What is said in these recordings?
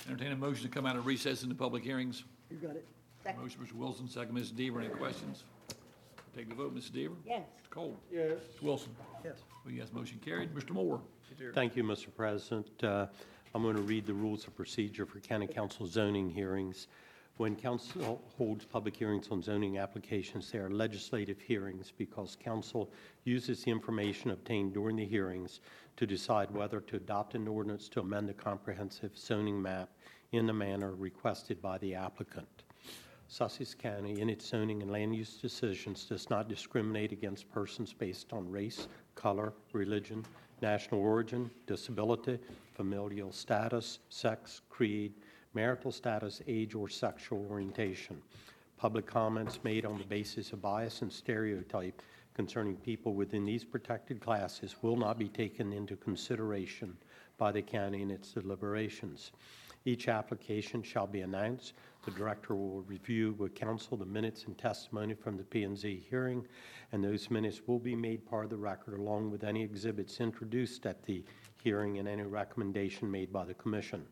Entertain a motion to come out of recess into public hearings. You got it. Second. Motion, Mr. Wilson, second, Mrs. Deaver. Any questions? Take the vote, Mrs. Deaver. Yes. Mr. Cole. Yes. Mr. Wilson. Yes. Well, yes, motion carried. Mr. Moore. Thank you, Mr. President. I'm going to read the rules of procedure for County Council zoning hearings. When council holds public hearings on zoning applications, they are legislative hearings because council uses the information obtained during the hearings to decide whether to adopt an ordinance to amend a comprehensive zoning map in the manner requested by the applicant. Sussex County, in its zoning and land use decisions, does not discriminate against persons based on race, color, religion, national origin, disability, familial status, sex, creed, marital status, age, or sexual orientation. Public comments made on the basis of bias and stereotype concerning people within these protected classes will not be taken into consideration by the county in its deliberations. Each application shall be announced. The director will review with council the minutes and testimony from the P&Z hearing, and those minutes will be made part of the record along with any exhibits introduced at the hearing and any recommendation made by the commission.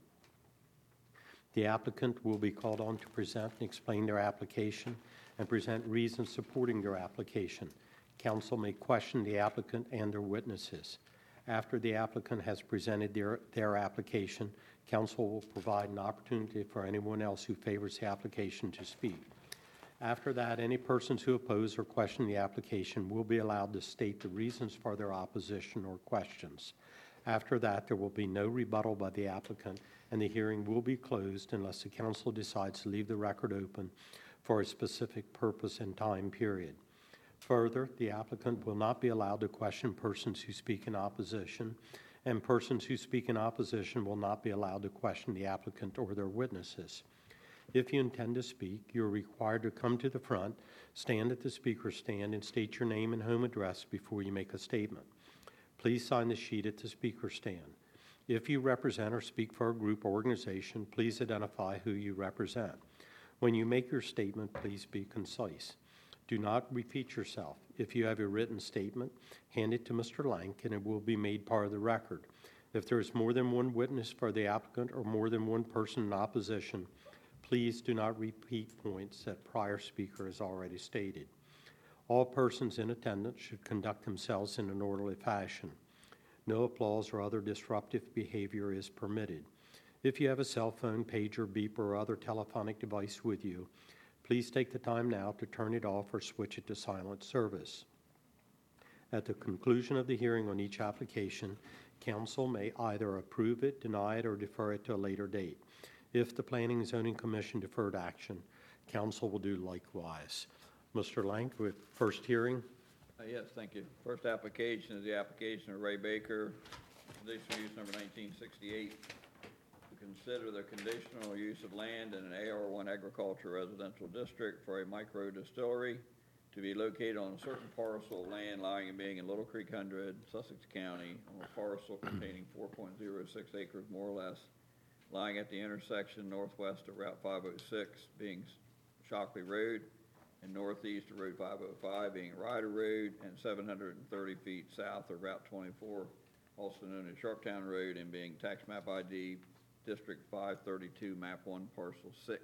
The applicant will be called on to present and explain their application and present reasons supporting their application. Council may question the applicant and their witnesses. After the applicant has presented their application, council will provide an opportunity for anyone else who favors the application to speak. After that, any persons who oppose or question the application will be allowed to state the reasons for their opposition or questions. After that, there will be no rebuttal by the applicant, and the hearing will be closed unless the council decides to leave the record open for a specific purpose and time period. Further, the applicant will not be allowed to question persons who speak in opposition, and persons who speak in opposition will not be allowed to question the applicant or their witnesses. If you intend to speak, you are required to come to the front, stand at the speaker stand, and state your name and home address before you make a statement. Please sign the sheet at the speaker stand. If you represent or speak for a group or organization, please identify who you represent. When you make your statement, please be concise. Do not repeat yourself. If you have a written statement, hand it to Mr. Lank and it will be made part of the record. If there is more than one witness for the applicant or more than one person in opposition, please do not repeat points that prior speaker has already stated. All persons in attendance should conduct themselves in an orderly fashion. No applause or other disruptive behavior is permitted. If you have a cell phone, pager, beeper, or other telephonic device with you, please take the time now to turn it off or switch it to silent service. At the conclusion of the hearing on each application, council may either approve it, deny it, or defer it to a later date. If the Planning and Zoning Commission deferred action, council will do likewise. Mr. Lank, with first hearing. Yes, thank you. First application is the application of Ray Baker, conditional use number 1968, to consider the conditional use of land in an AR1 agriculture residential district for a micro distillery to be located on a certain parcel of land lying and being in Little Creek 100, Sussex County, on a parcel containing 4.06 acres more or less, lying at the intersection northwest of Route 506, being Shockley Road, and northeast of Road 505 being Ryder Road, and 730 feet south of Route 24, also known as Sharptown Road, and being tax map ID District 532, map 1, parcel 6.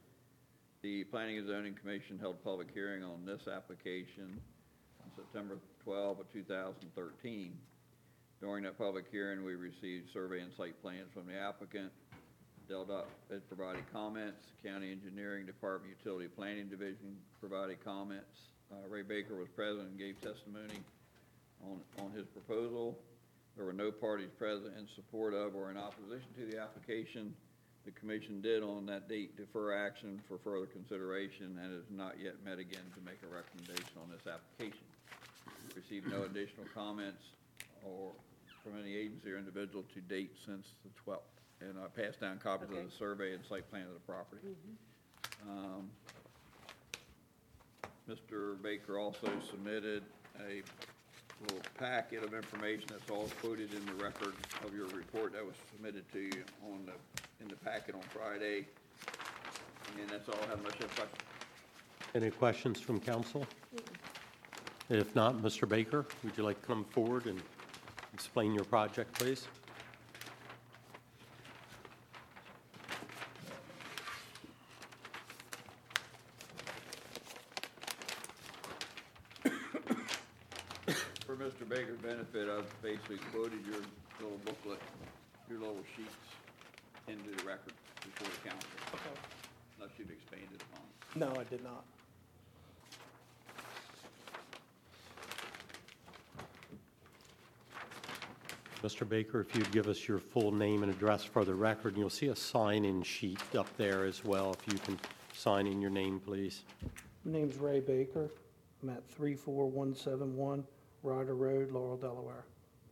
The Planning and Zoning Commission held a public hearing on this application on September 12 of 2013. During that public hearing, we received survey and site plans from the applicant. DELDOT had provided comments. County Engineering Department Utility Planning Division provided comments. Ray Baker was present and gave testimony on his proposal. There were no parties present in support of or in opposition to the application. The commission did on that date defer action for further consideration and has not yet met again to make a recommendation on this application. Received no additional comments or from any agency or individual to date since the 12th. And I passed down copies of the survey and site plan of the property. Mr. Baker also submitted a little packet of information that's all quoted in the record of your report that was submitted to you in the packet on Friday. And that's all I have. Unless you have questions. Any questions from council? If not, Mr. Baker, would you like to come forward and explain your project, please? Mr. Baker's benefit, I've basically quoted your little booklet, your little sheets into the record before the council, Okay. unless you've expanded upon it. No, I did not. Mr. Baker, if you'd give us your full name and address for the record, and you'll see a sign-in sheet up there as well. If you can sign in your name, please. My name's Ray Baker. I'm at 34171 Ryder Road, Laurel, Delaware.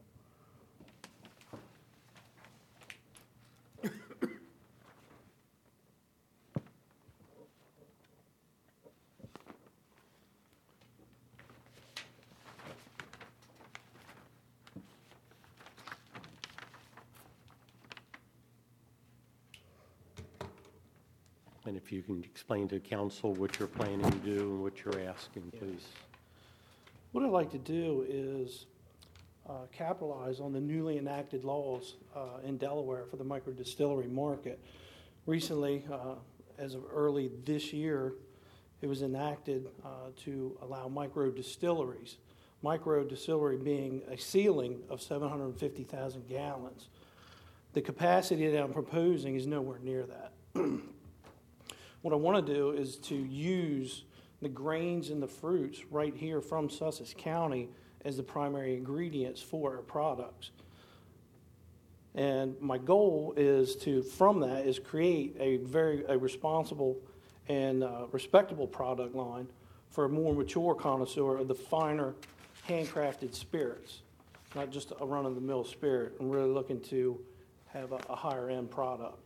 And if you can explain to council what you're planning to do and what you're asking, please. What I'd like to do is capitalize on the newly enacted laws in Delaware for the microdistillery market. Recently, as of early this year, it was enacted to allow microdistilleries. Microdistillery being a ceiling of 750,000 gallons. The capacity that I'm proposing is nowhere near that. What I want to do is to use the grains and the fruits right here from Sussex County as the primary ingredients for our products. And my goal is to, from that, is create a responsible and respectable product line for a more mature connoisseur of the finer handcrafted spirits, not just a run-of-the-mill spirit. I'm really looking to have a higher-end product.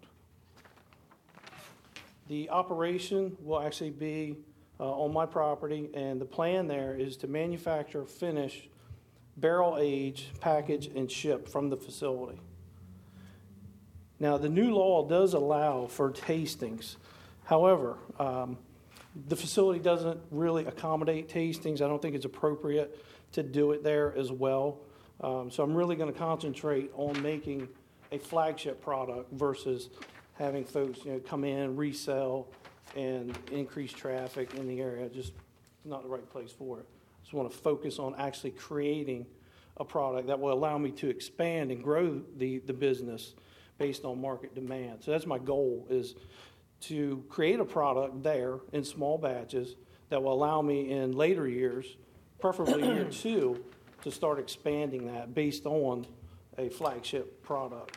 The operation will actually be on my property, and the plan there is to manufacture, finish, barrel age, package, and ship from the facility. Now, the new law does allow for tastings. However, the facility doesn't really accommodate tastings. I don't think it's appropriate to do it there as well. So I'm really going to concentrate on making a flagship product versus having folks, come in, resell, and increase traffic in the area. Just not the right place for it. Just want to focus on actually creating a product that will allow me to expand and grow the business based on market demand. So that's my goal, is to create a product there in small batches that will allow me in later years, preferably year 2, to start expanding that based on a flagship product.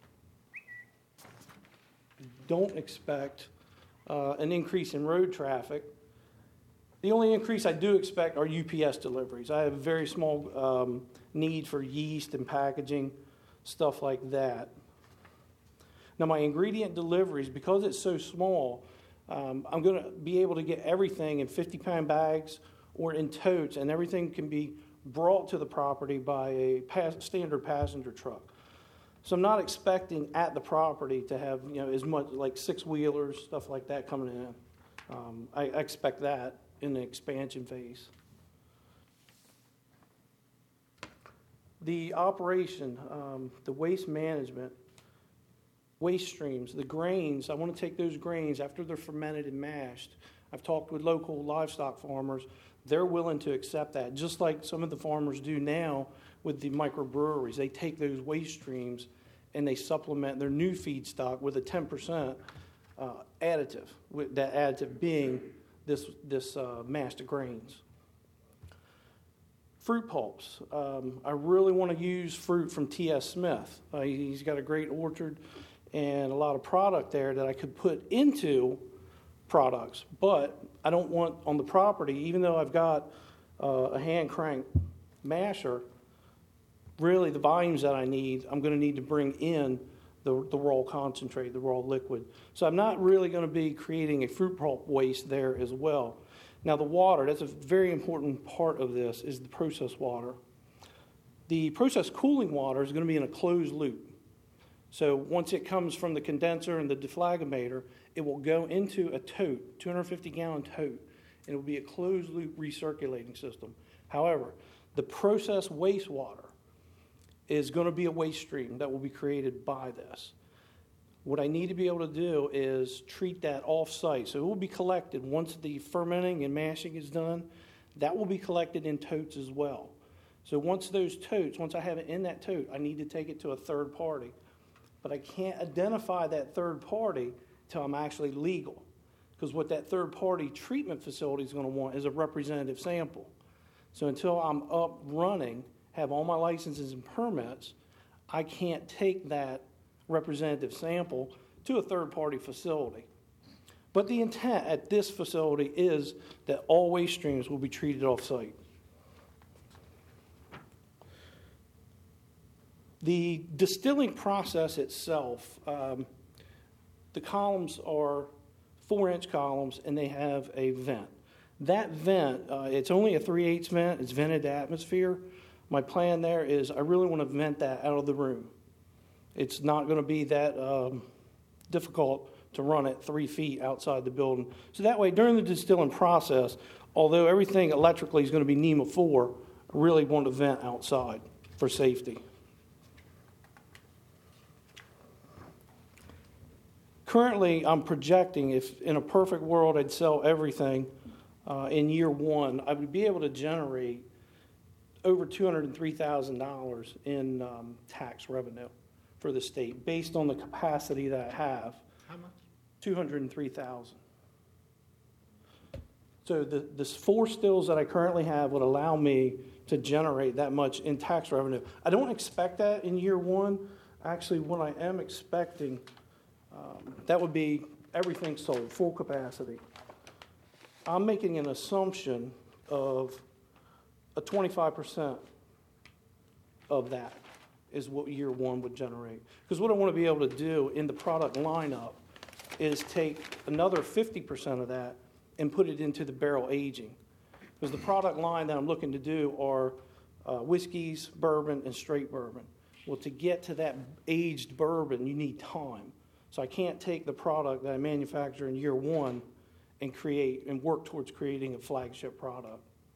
Don't expect an increase in road traffic. The only increase I do expect are UPS deliveries. I have a very small need for yeast and packaging, stuff like that. Now, my ingredient deliveries, because it's so small, I'm going to be able to get everything in 50-pound bags or in totes, and everything can be brought to the property by a standard passenger truck. So I'm not expecting at the property to have, as much like 6-wheelers, stuff like that coming in. I expect that in the expansion phase. The operation, the waste management, waste streams, the grains, I want to take those grains after they're fermented and mashed. I've talked with local livestock farmers. They're willing to accept that, just like some of the farmers do now with the microbreweries. They take those waste streams and they supplement their new feedstock with a 10% additive, with that additive being this mashed grains. Fruit pulps. I really want to use fruit from T.S. Smith. He's got a great orchard and a lot of product there that I could put into products, but I don't want on the property, even though I've got a hand crank masher, really the volumes that I need, I'm going to need to bring in the raw concentrate, the raw liquid. So I'm not really going to be creating a fruit pulp waste there as well. Now the water, that's a very important part of this, is the processed water. The processed cooling water is going to be in a closed loop. So once it comes from the condenser and the deflagrator, it will go into a tote, 250-gallon tote, and it will be a closed-loop recirculating system. However, the processed wastewater is going to be a waste stream that will be created by this. What I need to be able to do is treat that off-site. So it will be collected once the fermenting and mashing is done. That will be collected in totes as well. So once I have it in that tote, I need to take it to a third party. But I can't identify that third party till I'm actually legal. Because what that third party treatment facility is going to want is a representative sample. So until I'm up running, have all my licenses and permits, I can't take that representative sample to a third party facility. But the intent at this facility is that all waste streams will be treated off-site. The distilling process itself, the columns are 4-inch columns and they have a vent. That vent, it's only a 3/8 vent, it's vented to atmosphere. My plan there is I really want to vent that out of the room. It's not going to be that difficult to run it 3 feet outside the building. So that way, during the distilling process, although everything electrically is going to be NEMA 4, I really want to vent outside for safety. Currently, I'm projecting if in a perfect world I'd sell everything in year 1, I would be able to generate over $203,000 in tax revenue for the state based on the capacity that I have. How much? $203,000. So the 4 stills that I currently have would allow me to generate that much in tax revenue. I don't expect that in year 1. Actually, what I am expecting, that would be everything sold, full capacity. I'm making an assumption of a 25% of that is what year 1 would generate. Because what I want to be able to do in the product lineup is take another 50% of that and put it into the barrel aging. Because the product line that I'm looking to do are whiskeys, bourbon, and straight bourbon. Well, to get to that aged bourbon, you need time. So I can't take the product that I manufacture in year 1 and create and work towards creating a flagship product.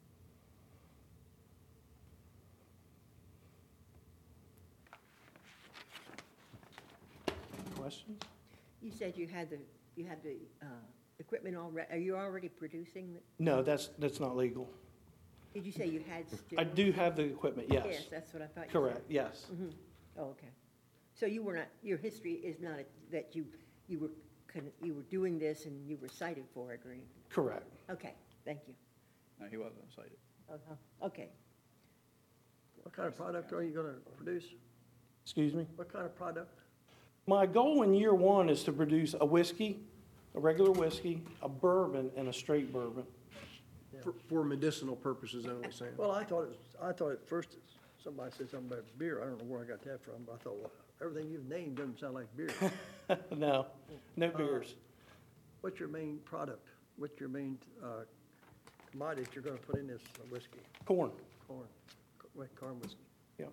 Questions? You said you had the equipment already. Are you already producing? No, that's not legal. Did you say you had still? I do have the equipment, yes. Yes, that's what I thought you said. Correct, yes. Mm-hmm. Oh, okay. So you were not. Your history is not that you were doing this and you were cited for it, or anything. Correct. Okay. Thank you. No, he wasn't cited. Okay. What kind of product are you going to produce? Excuse me? What kind of product? My goal in year 1 is to produce a whiskey, a regular whiskey, a bourbon, and a straight bourbon. For medicinal purposes only, Sam. Well, I thought at first somebody said something about beer. I don't know where I got that from, but I thought, well, everything you've named doesn't sound like beer. No beers. What's your main product? What's your main commodity that you're going to put in this whiskey? Corn. Corn whiskey. Yep.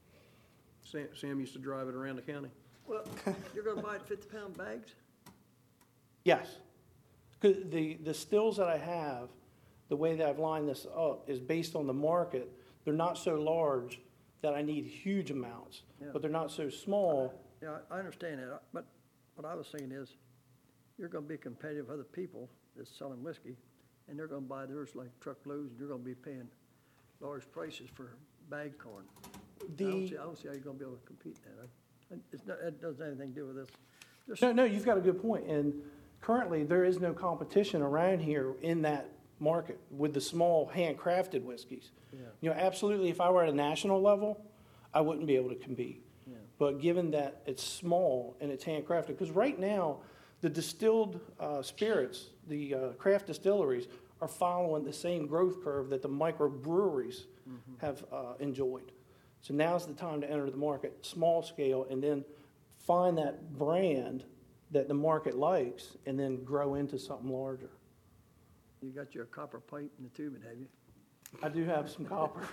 Sam used to drive it around the county. Well, you're going to buy it 50-pound bags? Yes. 'Cause the stills that I have, the way that I've lined this up is based on the market. They're not so large that I need huge amounts, Yeah. but they're not so small. Yeah, I understand that. But what I was saying is, you're going to be competitive with other people that's selling whiskey, and they're going to buy theirs like truckloads, and you're going to be paying large prices for bag corn. I don't see how you're going to be able to compete in that. It doesn't have anything to do with this. No, you've got a good point. And currently, there is no competition around here in that market with the small handcrafted whiskeys. Yeah. You know, absolutely, if I were at a national level, I wouldn't be able to compete. Yeah. But given that it's small and it's handcrafted, because right now, the distilled spirits, the craft distilleries, are following the same growth curve that the microbreweries have enjoyed. So now's the time to enter the market small scale and then find that brand that the market likes and then grow into something larger. You got your copper pipe in the tubing, have you? I do have some copper.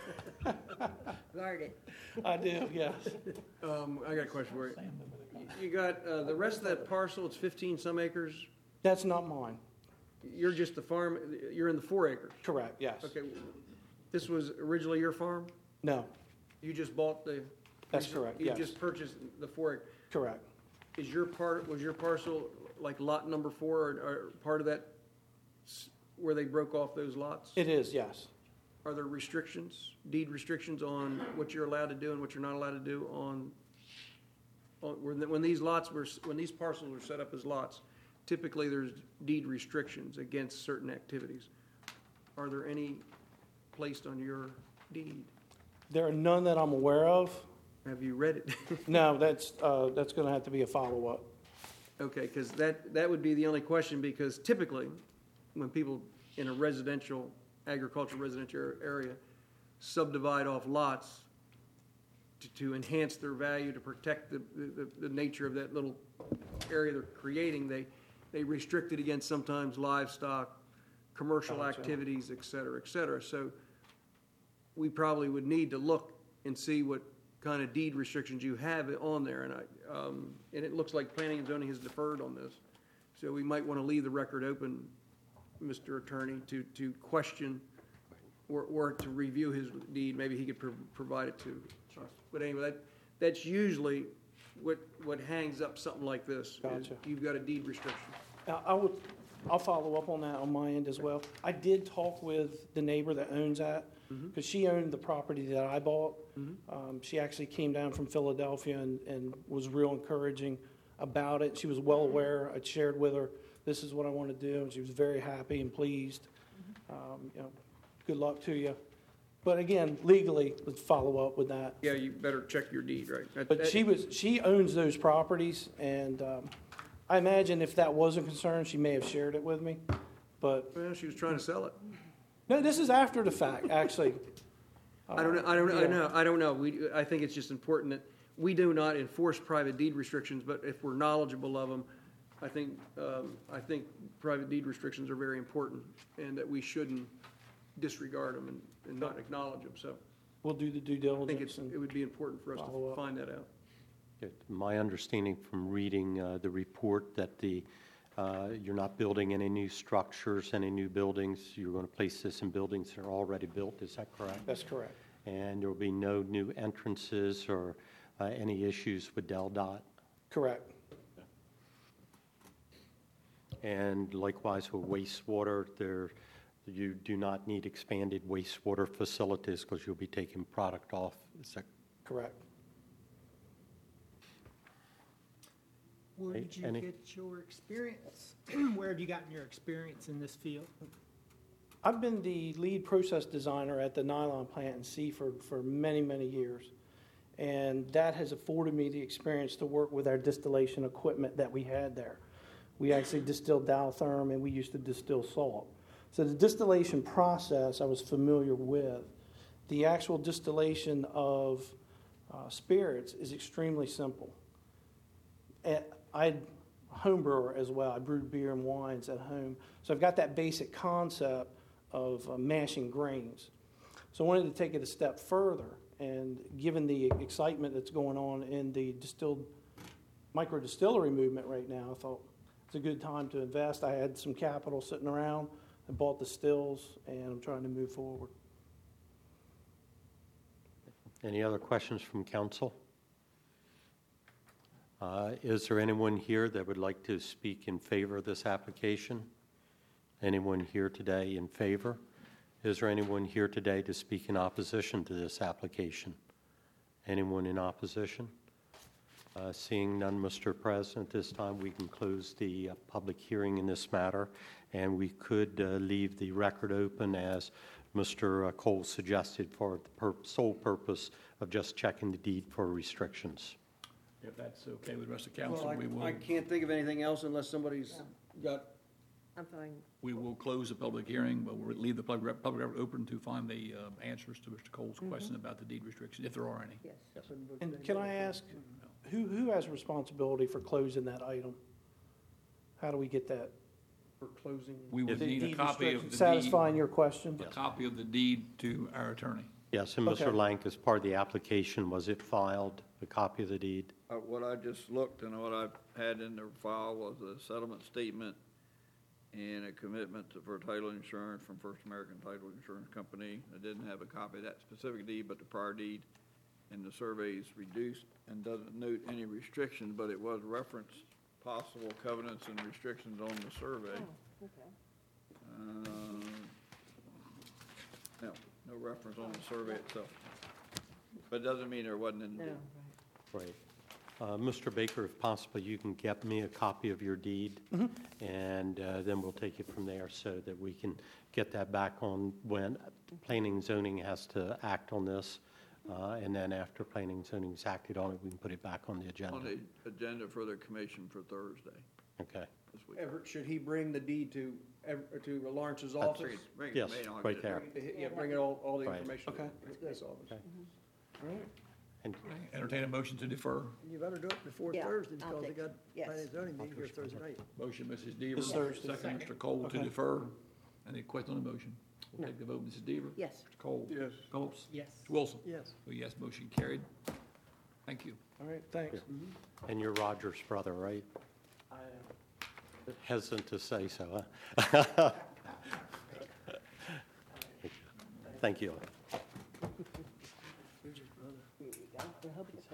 Guard it. I do, yes. I got a question for you. You got the rest of that parcel, it's 15-some acres. That's not mine. You're just the farm, you're in the 4 acres. Correct, yes. Okay, this was originally your farm? No, You just bought the? That's correct, You yes. just purchased the 4 acre. correct. Was your parcel like lot number 4 or part of that where they broke off those lots? It is, yes. are there restrictions, deed restrictions on what you're allowed to do and what you're not allowed to do when these parcels are set up as lots? Typically, there's deed restrictions against certain activities. Are there any placed on your deed? There are none that I'm aware of. Have you read it? No, that's going to have to be a follow-up. Okay, because that would be the only question, because typically, when people in a agricultural residential area subdivide off lots to enhance their value, to protect the nature of that little area they're creating, they restrict it against sometimes livestock, commercial Gotcha. activities, et cetera, et cetera. So we probably would need to look and see what kind of deed restrictions you have on there. And it looks like planning and zoning has deferred on this. So we might want to leave the record open, Mr. Attorney, to question or to review his deed. Maybe he could provide it to us. But anyway, that's usually what hangs up something like this. Is Gotcha. you've got a deed restriction. I'll follow up on that on my end as well. I did talk with the neighbor that owns that, because she owned the property that I bought. She actually came down from Philadelphia and was real encouraging about it. She was well aware. I shared with her, this is what I want to do, and she was very happy and pleased. Good luck to you. But again, legally, let's follow up with that. Yeah, you better check your deed, right? But she owns those properties, and I imagine if that was a concern, she may have shared it with me. But Well, she was trying to sell it. no, this is after the fact, actually. I don't know. I think it's just important that we do not enforce private deed restrictions, but if we're knowledgeable of them, I think private deed restrictions are very important, and that we shouldn't disregard them and not acknowledge them. So We'll do the due I think diligence. it would be important for us Follow to up. find that out. My understanding from reading the report that you're not building any new structures, any new buildings. You're going to place this in buildings that are already built. Is that correct? That's correct. And there will be no new entrances or any issues with Del Dot? Correct. And likewise with wastewater, you do not need expanded wastewater facilities because you'll be taking product off. Is that Correct. Where did you Any- get your experience? Where have you gotten your experience in this field? I've been the lead process designer at the nylon plant in Seaford for many, many years. And that has afforded me the experience to work with our distillation equipment that we had there. We actually distilled Daltherm, and we used to distill salt. So the distillation process I was familiar with. The actual distillation of spirits is extremely simple. I'm a home brewer as well. I brewed beer and wines at home. So I've got that basic concept of mashing grains. So I wanted to take it a step further, and given the excitement that's going on in the micro distillery movement right now, I thought it's a good time to invest. I had some capital sitting around. I bought the stills, and I'm trying to move forward. any other questions from council? Is there anyone here that would like to speak in favor of this application? Anyone here today in favor? Is there anyone here today to speak in opposition to this application? Anyone in opposition? Seeing none, Mr. President, this time we can close the public hearing in this matter, and we could leave the record open as Mr. Cole suggested for the sole purpose of just checking the deed for restrictions. If that's okay with the rest of council, I can't think of anything else unless somebody's got. I'm fine. we will close the public hearing, but we'll leave the public record open to find the answers to Mr. Cole's question about the deed restriction, if there are any. Yes. And can I ask, who has responsibility for closing that item? How do we get that? For closing. We would The need a deed copy of restriction the Satisfying deed, your question? a copy of the deed to our attorney. Yes, and Okay. Mr. Lank, as part of the application, was it filed, a copy of the deed? What I just looked and what I had in the file was a settlement statement and a commitment for title insurance from First American Title Insurance Company. I didn't have a copy of that specific deed, but the prior deed, and the survey is reduced and doesn't note any restrictions, but it was referenced possible covenants and restrictions on the survey. Oh, okay. No reference on the survey itself. But it doesn't mean there wasn't in the No, deed. right. Right. Mr. Baker, if possible, you can get me a copy of your deed, and then we'll take it from there so that we can get that back on when planning and zoning has to act on this. And then after planning and zoning's acted on it, we can put it back on the On agenda. the agenda for the commission for Thursday Okay. this week. Everett, should he bring the deed to Lawrence's That's- office? Bring it to Yes, me and I'll right get it. there. Yeah, bring it all the Right. information. Okay. to his office. Okay. All right. And Entertain a motion to defer. You better do it before Yeah, Thursday I'll because they take- got yes. planning and zoning meeting here Thursday night. Motion, Mrs. Deaver. It's Thursday. Second, Mr. Cole to Okay. defer. Any question on the motion? We'll No. take the vote. Mrs. Deaver? Yes. Mr. Cole? Yes. Phillips? Yes. Mr. Wilson? Yes. Oh, yes, motion carried. Thank you. All right, thanks. and you're Roger's brother, right? Hesitant to say so, huh? Thank you. Here you go. We're hoping to-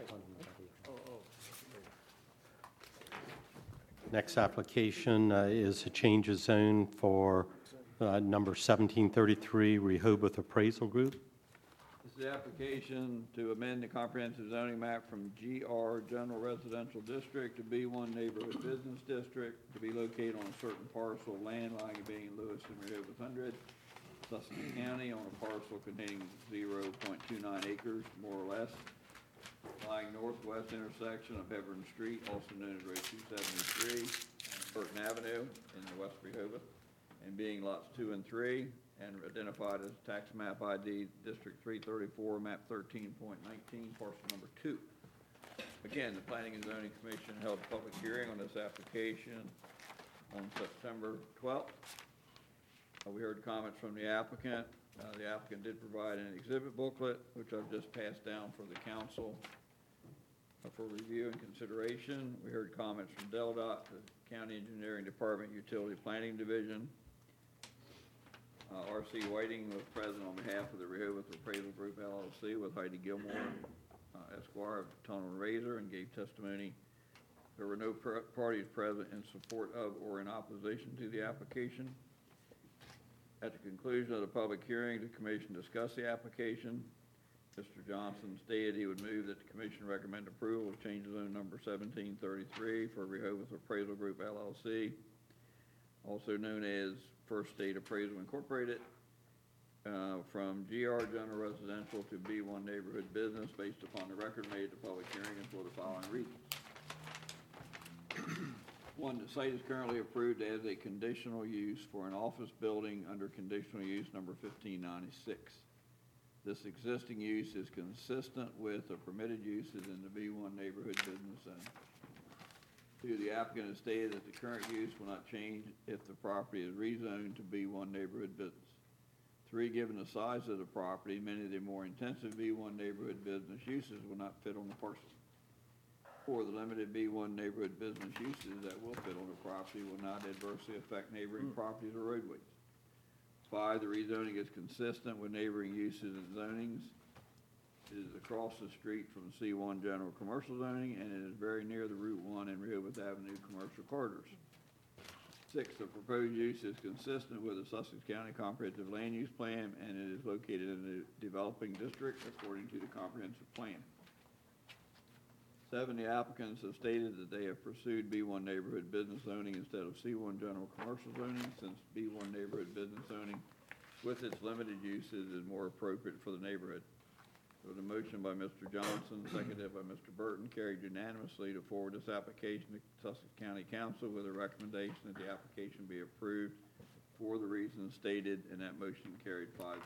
Next application is a change of zone for number 1733 Rehoboth Appraisal Group. This is the application to amend the comprehensive zoning map from GR General Residential District to B1 Neighborhood Business District to be located on a certain parcel of land lying being Lewis and Rehoboth 100, Sussex County, on a parcel containing 0.29 acres, more or less, lying northwest intersection of Hebron Street, also known as Road 273, and Burton Avenue in the West Rehoboth, and being lots 2 and 3, and identified as tax map ID District 334, map 13.19, parcel number 2. Again, the Planning and Zoning Commission held a public hearing on this application on September 12th. We heard comments from the applicant. The applicant did provide an exhibit booklet, which I've just passed down for the council for review and consideration. We heard comments from DelDOT, the County Engineering Department Utility Planning Division. R.C. Whiting was present on behalf of the Rehoboth Appraisal Group LLC with Heidi Gilmore, Esquire of Tunnel and Razor, and gave testimony. There were no parties present in support of or in opposition to the application. At the conclusion of the public hearing, the commission discussed the application. Mr. Johnson stated he would move that the commission recommend approval of change of zone number 1733 for Rehoboth Appraisal Group LLC, also known as First State Appraisal Incorporated, from GR General Residential to B1 Neighborhood Business based upon the record made at the public hearing and for the following reasons. One, the site is currently approved as a conditional use for an office building under conditional use number 1596. This existing use is consistent with the permitted uses in the B1 Neighborhood Business Zone. Two, the applicant has stated that the current use will not change if the property is rezoned to B1 Neighborhood Business. Three, given the size of the property, many of the more intensive B1 Neighborhood Business uses will not fit on the parcel. Four, the limited B1 Neighborhood Business uses that will fit on the property will not adversely affect neighboring properties or roadways. Five, the rezoning is consistent with neighboring uses and zonings. It is across the street from C1 General Commercial Zoning, and it is very near the Route 1 and Rehoboth Avenue commercial corridors. Six, the proposed use is consistent with the Sussex County Comprehensive Land Use Plan, and it is located in the developing district according to the comprehensive plan. Seven, the applicants have stated that they have pursued B1 Neighborhood Business Zoning instead of C1 General Commercial Zoning, since B1 Neighborhood Business Zoning, with its limited uses, is more appropriate for the neighborhood. There was a motion by Mr. Johnson, seconded by Mr. Burton, carried unanimously to forward this application to Sussex County Council with a recommendation that the application be approved for the reasons stated, and that motion carried 5-0.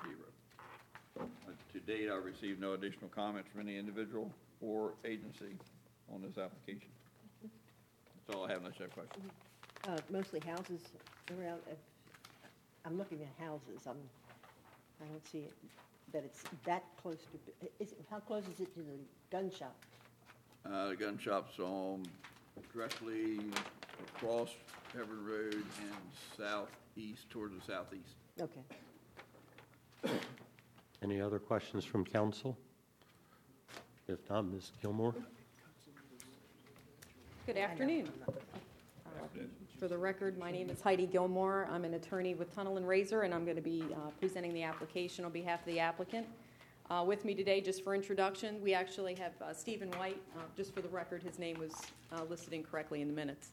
To date, I've received no additional comments from any individual or agency on this application. That's all I have unless you have questions. Mostly houses around, I'm looking at houses, I don't see it, that it's that close to, how close is it to the gun shop? The gun shop's on directly across Hebron Road and southeast, towards the southeast. Okay. Any other questions from council? If not, Ms. Gilmore? Good afternoon. For the record, my name is Heidi Gilmore. I'm an attorney with Tunnel and Razor, and I'm going to be presenting the application on behalf of the applicant. With me today, just for introduction, we actually have Stephen White. Just for the record, his name was listed incorrectly in the minutes.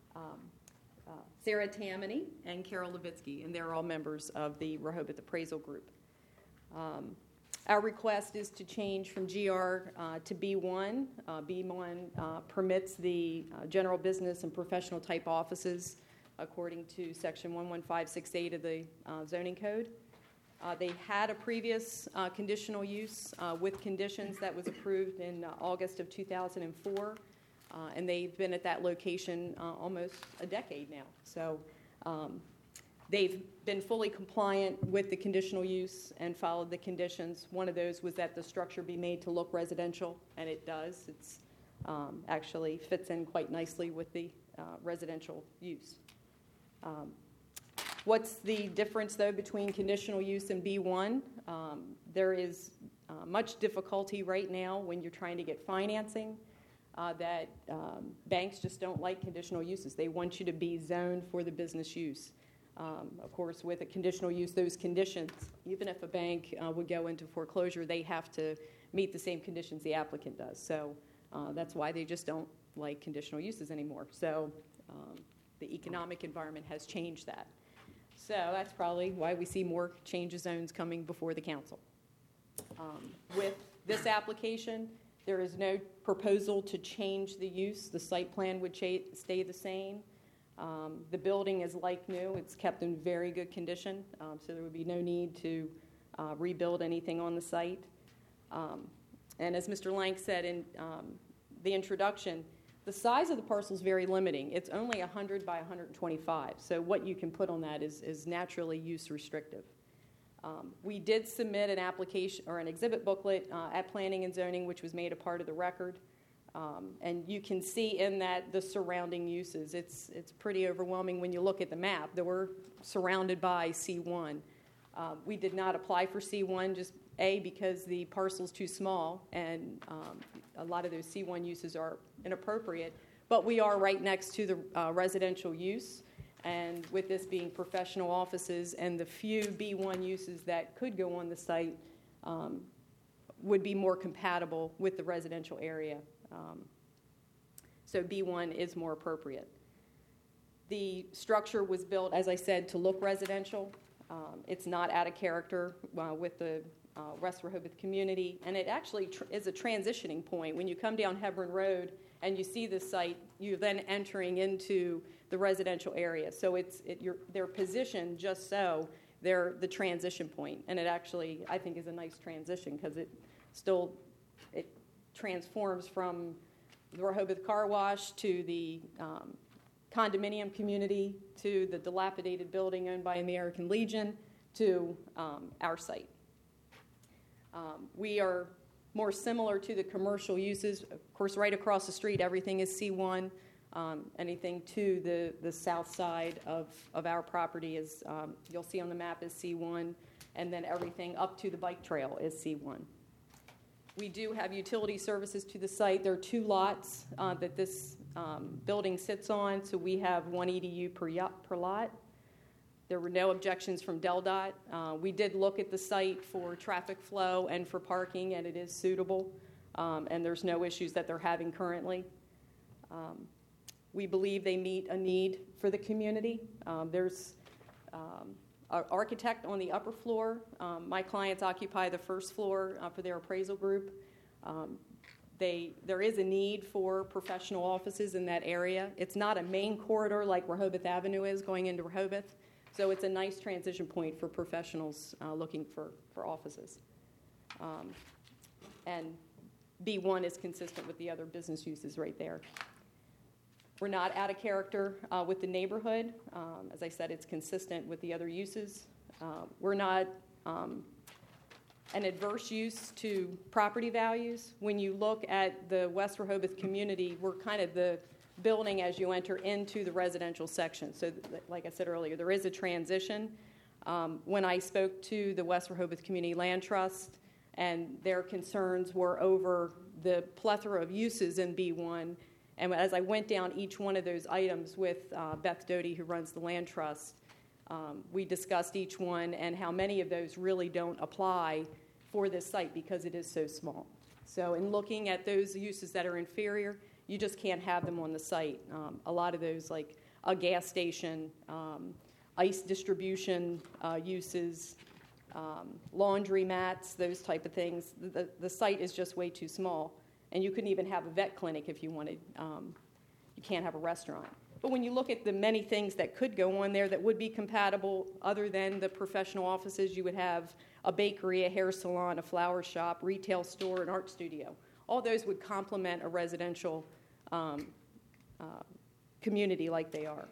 Sarah Tammany and Carol Levitsky, and they're all members of the Rehoboth Appraisal Group. Our request is to change from GR to B1. B1 permits the general business and professional type offices according to Section 11568 of the zoning code. They had a previous conditional use with conditions that was approved in August of 2004, and they've been at that location almost a decade now. So they've been fully compliant with the conditional use and followed the conditions. One of those was that the structure be made to look residential, and it does. It's actually fits in quite nicely with the residential use. What's the difference, though, between conditional use and B1? There is much difficulty right now when you're trying to get financing that banks just don't like conditional uses. They want you to be zoned for the business use. Of course, with a conditional use, those conditions, even if a bank would go into foreclosure, they have to meet the same conditions the applicant does. So that's why they just don't like conditional uses anymore. So the economic environment has changed that. So that's probably why we see more change of zones coming before the council. With this application, there is no proposal to change the use. The site plan would stay the same. The building is like new. It's kept in very good condition, so there would be no need to rebuild anything on the site. And as Mr. Lank said in the introduction, the size of the parcel is very limiting. It's only 100 by 125, so what you can put on that is naturally use restrictive. We did submit an application or an exhibit booklet at Planning and Zoning, which was made a part of the record. And you can see in that the surrounding uses. It's pretty overwhelming when you look at the map that we're surrounded by C1. We did not apply for C1 just because the parcel's too small and a lot of those C1 uses are inappropriate. But we are right next to the residential use, and with this being professional offices and the few B1 uses that could go on the site would be more compatible with the residential area. So B1 is more appropriate. The structure was built, as I said, to look residential. It's not out of character with the West Rehoboth community, and it actually is a transitioning point. When you come down Hebron Road and you see this site, you're then entering into the residential area. So they're positioned just so they're the transition point, and it actually, I think, is a nice transition because it transforms from the Rehoboth Car Wash to the condominium community to the dilapidated building owned by American Legion to our site. We are more similar to the commercial uses. Of course, right across the street, everything is C1. Anything to the south side of our property is, you'll see on the map, is C1, and then everything up to the bike trail is C1. We do have utility services to the site. There are 2 lots that this building sits on, so we have 1 EDU per lot. There were no objections from DelDOT. We did look at the site for traffic flow and for parking, and it is suitable, and there's no issues that they're having currently. We believe they meet a need for the community. There's an architect on the upper floor. My clients occupy the first floor for their appraisal group. There is a need for professional offices in that area. It's not a main corridor like Rehoboth Avenue is going into Rehoboth, so it's a nice transition point for professionals looking for offices. And B1 is consistent with the other business uses right there. We're not out of character with the neighborhood. As I said, it's consistent with the other uses. We're not an adverse use to property values. When you look at the West Rehoboth community, we're kind of the building as you enter into the residential section. So like I said earlier, there is a transition. When I spoke to the West Rehoboth Community Land Trust, and their concerns were over the plethora of uses in B1, And as I went down each one of those items with Beth Doty, who runs the land trust, we discussed each one and how many of those really don't apply for this site because it is so small. So in looking at those uses that are inferior, you just can't have them on the site. A lot of those, like a gas station, ice distribution uses, laundry mats, those type of things, the site is just way too small. And you couldn't even have a vet clinic if you wanted. You can't have a restaurant. But when you look at the many things that could go on there that would be compatible, other than the professional offices, you would have a bakery, a hair salon, a flower shop, retail store, an art studio. All those would complement a residential community like they are.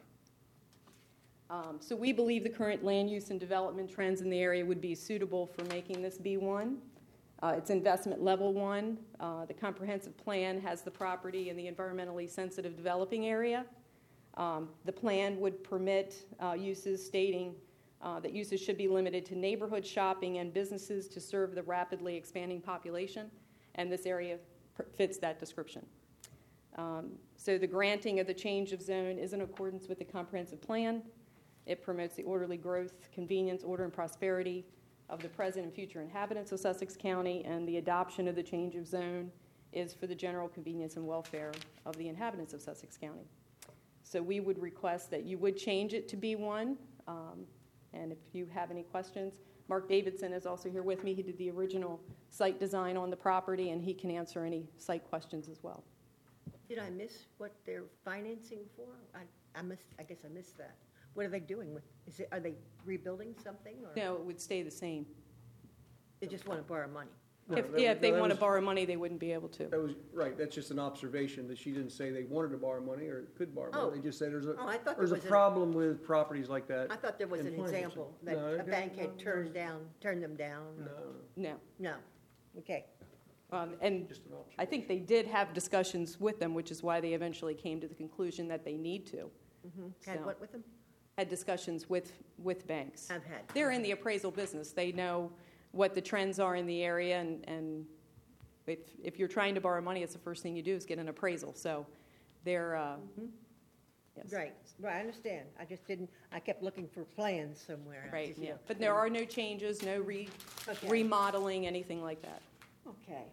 So we believe the current land use and development trends in the area would be suitable for making this B1. It's investment level 1. The comprehensive plan has the property in the environmentally sensitive developing area. The plan would permit uses stating that uses should be limited to neighborhood shopping and businesses to serve the rapidly expanding population, and this area fits that description. So the granting of the change of zone is in accordance with the comprehensive plan. It promotes the orderly growth, convenience, order, and prosperity of the present and future inhabitants of Sussex County, and the adoption of the change of zone is for the general convenience and welfare of the inhabitants of Sussex County. So we would request that you would change it to B1, and if you have any questions, Mark Davidson is also here with me. He did the original site design on the property, and he can answer any site questions as well. Did I miss what they're financing for? I guess I missed that. What are they doing with, are they rebuilding something, or? No, it would stay the same. They just want to borrow money? If they want to borrow money, they wouldn't be able to. That was, right, that's just an observation, that she didn't say they wanted to borrow money or could borrow money. Oh. They just said I thought there's a there was problem with properties like that. I thought there was in an financing. example that No, a bank had turned them down. No. No, okay. And Just an I think they did have discussions with them, which is why they eventually came to the conclusion that they need to. Had So- what with them? Had discussions with banks. Have had. They're in the appraisal business. They know what the trends are in the area, and if you're trying to borrow money, it's the first thing you do is get an appraisal. So they're, yes. Right, I understand. I just didn't, I kept looking for plans somewhere. Right, You yeah. know. But there are no changes, no Okay. remodeling, anything like that. Okay.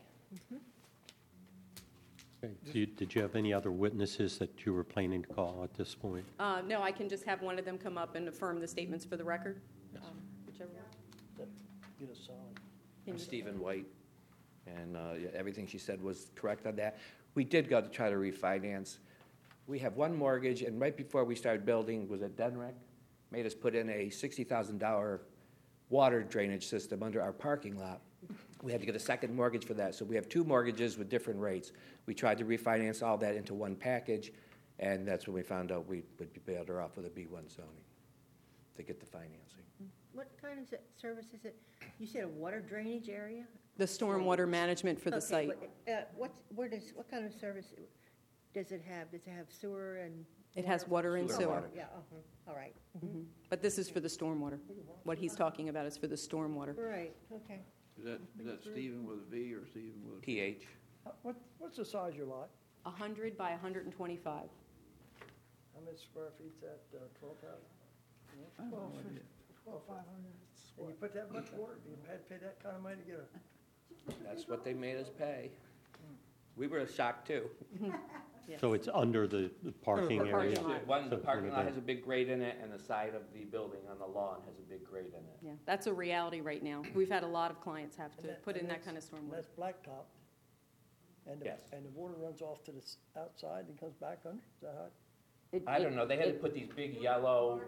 Okay. Did you have any other witnesses that you were planning to call at this point? No, I can just have one of them come up and affirm the statements for the record. Whichever one. Get us solid. Can I'm you- Stephen White, and yeah, everything she said was correct on that. We did go to try to refinance. We have one mortgage, and right before we started building, was it Denrec? Made us put in a $60,000 water drainage system under our parking lot. We had to get a second mortgage for that, so we have two mortgages with different rates. We tried to refinance all that into one package, and that's when we found out we would be better off with a B1 zoning to get the financing. What kind of service is it? You said a water drainage area? The stormwater management for the Okay, site. but, what kind of service does it have? Does it have sewer and? It has water and Sewer, sewer. water. Yeah, all right. But this is for the stormwater. What he's talking about is for the stormwater. Right, okay. Is that Stephen with a V or Stephen with a? PH. What's the size of your lot? 100 by 125. How many square feet's that, 12,000? I have no idea. 500. And you put that much water, you had to pay that kind of money to get a, That's what they made us pay. We were shocked, too. Yes. So it's under the parking Parking area? lot. One, the So parking put it lot in. has a big grate in it, and the side of the building on the lawn has a big grate in it. Yeah, that's a reality right now. We've had a lot of clients have to put in and that kind of and stormwater. that's blacktop. And Yes. and the water runs off to the outside and comes back under, is that how? I don't know, they had to put these big yellow,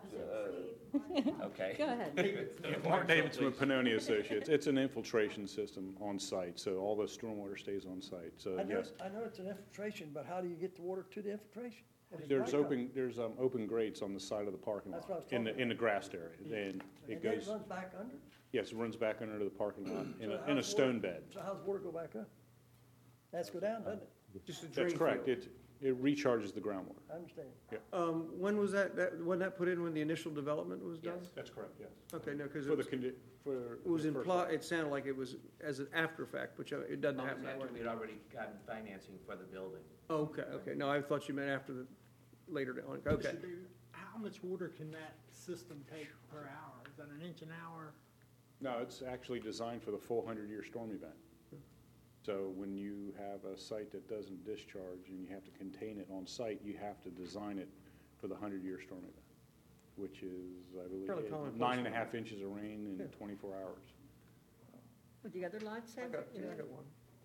okay. Go ahead. Mark Davidson with Panoni Associates. It's an infiltration system on site, so all the stormwater stays on site. So yes, I know it's an infiltration, but how do you get the water to the infiltration? If it's there's blacktop? open grates on the side of the parking That's lot what I was talking in the grassed area. And And it then it goes, runs back under? yes, it runs back under the parking lot in So a how's stone water- bed. So how's water go back up? That's go down, doesn't it? Just a drain That's correct. field. It recharges the groundwater. I understand. When was wasn't that put in when the initial development was done? That's correct, yes. Okay, no, because For the it was implied, it sounded like it was as an after fact, which it doesn't happen that way. We had already gotten financing for the building. Okay, no, I thought you meant after the, later on, okay. How much water can that system take per hour? Is that an inch an hour? No, it's actually designed for the full 100-year storm event. So when you have a site that doesn't discharge and you have to contain it on site, you have to design it for the 100-year storm event, which is, I Fairly believe, commonplace. 9.5 inches of rain in Yeah. 24 hours. Would the other lots have it? I got one.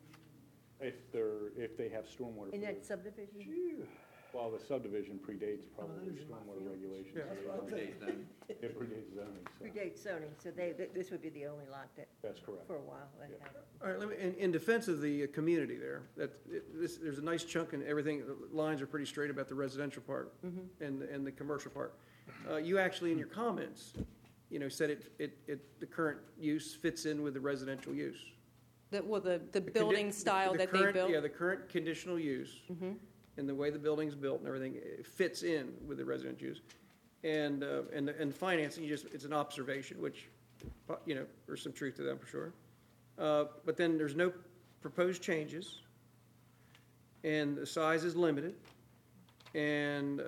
If they have stormwater. In for that the- subdivision? Well, the subdivision predates probably those are my stormwater fields. regulations. Yeah. Predates zoning. It predates zoning, so Predates zoning, so this would be the only lot that, that's correct. for a while, that Yeah. had. All right, let me, in defense of the community there, there's a nice chunk and everything, the lines are pretty straight about the residential part and the commercial part. You actually, in your comments, said the current use fits in with the residential use. The building style that they current- built? Yeah, the current conditional use and the way the building's built and everything, it fits in with the residential use. And financing, it's an observation, which, there's some truth to that for sure. But then there's no proposed changes, and the size is limited. And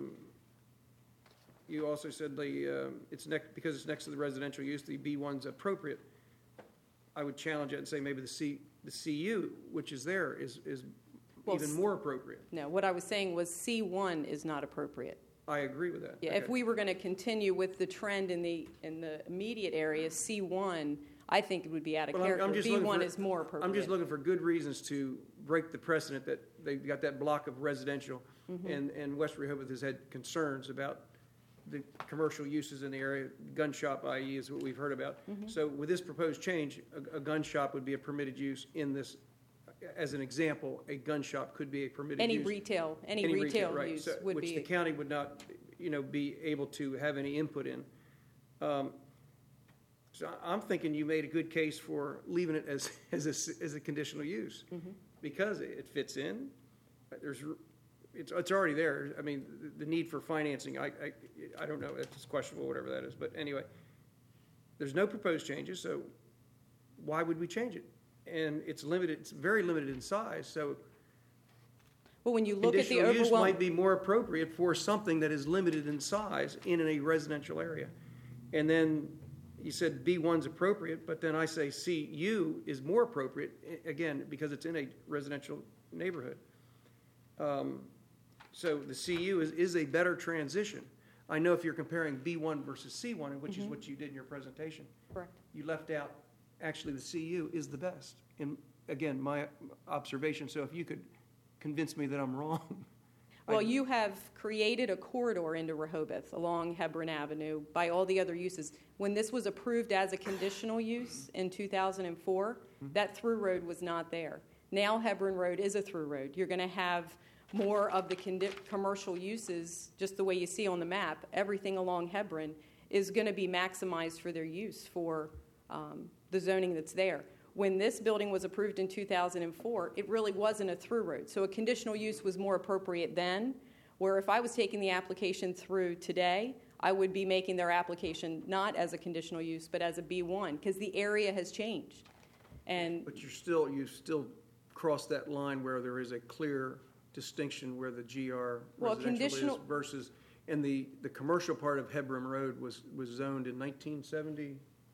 you also said because it's next to the residential use, the B1's appropriate. I would challenge it and say maybe the CU, which is there, is Well, even more appropriate. No, what I was saying was C1 is not appropriate. I agree with that. Yeah, Okay. if we were going to continue with the trend in the immediate area, C1, I think it would be out of Well, character. I'm just looking B1 for- is more appropriate. I'm just looking for good reasons to break the precedent that they've got that block of residential, and West Rehoboth has had concerns about the commercial uses in the area. Gun shop, i.e., is what we've heard about. So with this proposed change, a gun shop would be a permitted use in this. As an example, a gun shop could be a permitted Any use. retail Right, use so- would which the be, county would not, be able to have any input in. So I'm thinking you made a good case for leaving it as a conditional use, because it fits in. It's already there. I mean, the need for financing, I don't know, it's questionable, whatever that is, but anyway. There's no proposed changes, so why would we change it? And it's limited, it's very limited in size, so well, when you look at the conditional use overwhelming. might be more appropriate for something that is limited in size in a residential area. And then you said B1's appropriate, but then I say CU is more appropriate, again, because it's in a residential neighborhood. So the CU is a better transition. I know if you're comparing B1 versus C1, which is what you did in your presentation, Correct. you left out, actually, the CU is the best. And again, my observation, so if you could convince me that I'm wrong. Well, you have created a corridor into Rehoboth along Hebron Avenue by all the other uses. When this was approved as a conditional use in 2004, that through road was not there. Now Hebron Road is a through road. You're going to have more of the commercial uses, just the way you see on the map. Everything along Hebron is going to be maximized for their use for the zoning that's there. When this building was approved in 2004, it really wasn't a through road. So a conditional use was more appropriate then, where if I was taking the application through today, I would be making their application not as a conditional use, but as a B1, because the area has changed. And But you still cross that line where there is a clear distinction where the GR Well, residential is conditional- versus, and the commercial part of Hebron Road was zoned in 1970,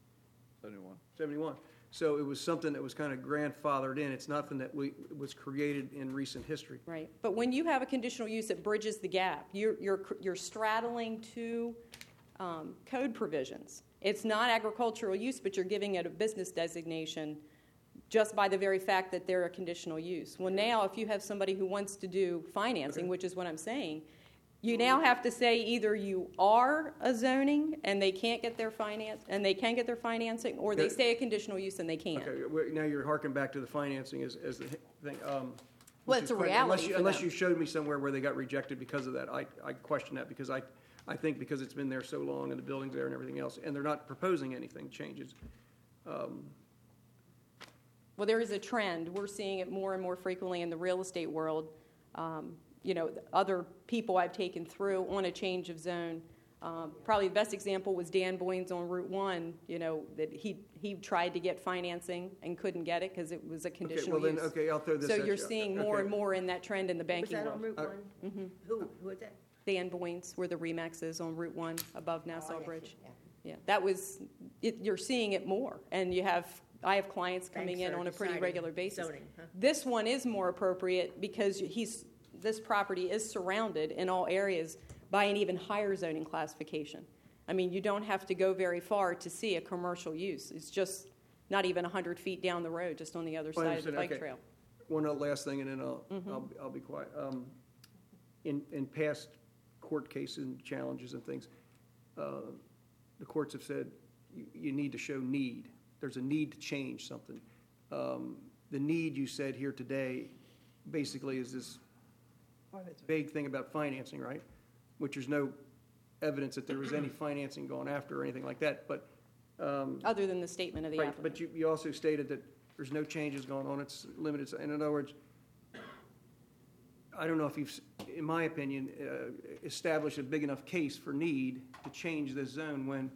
71. So it was something that was kind of grandfathered in. It's nothing that was created in recent history. right, but when you have a conditional use that bridges the gap, you're straddling two code provisions. It's not agricultural use, but you're giving it a business designation just by the very fact that they're a conditional use. Well, now if you have somebody who wants to do financing, which is what I'm saying, you now have to say either you are a zoning and they can't get their finance, and they can get their financing, or they stay a conditional use and they can't. Okay, well, now you're harking back to the financing as the thing. Well, which it's is a quite- reality for Unless them. you showed me somewhere where they got rejected because of that. I question that because I think because it's been there so long and the building's there and everything else, and they're not proposing anything changes. Well, there is a trend. We're seeing it more and more frequently in the real estate world. other people I've taken through on a change of zone. Probably the best example was Dan Boynes on Route 1, that he tried to get financing and couldn't get it because it was a conditional use. Okay, I'll throw this So at you. you're seeing more and more in that trend in the Was banking that on world. Route 1? Who was that? Dan Boynes, where the Remax is on Route 1 above Nassau yes, Bridge. yeah. Yeah, that was, you're seeing it more. And I have clients coming Banks in are on a pretty deciding regular basis. zoning, huh? This one is more appropriate because this property is surrounded in all areas by an even higher zoning classification. I mean, you don't have to go very far to see a commercial use. It's just not even 100 feet down the road, just on the other Well, I side of the understand. bike Okay. trail. One last thing, and then Mm-hmm. I'll be quiet. In past court cases and challenges and things, the courts have said you need to show need. There's a need to change something. The need you said here today basically is this vague thing about financing, right? Which there's no evidence that there was any financing going after or anything like that, but. Other than the statement of the Right, applicant. but you also stated that there's no changes going on, it's limited, and in other words, I don't know if you've, in my opinion, established a big enough case for need to change this zone when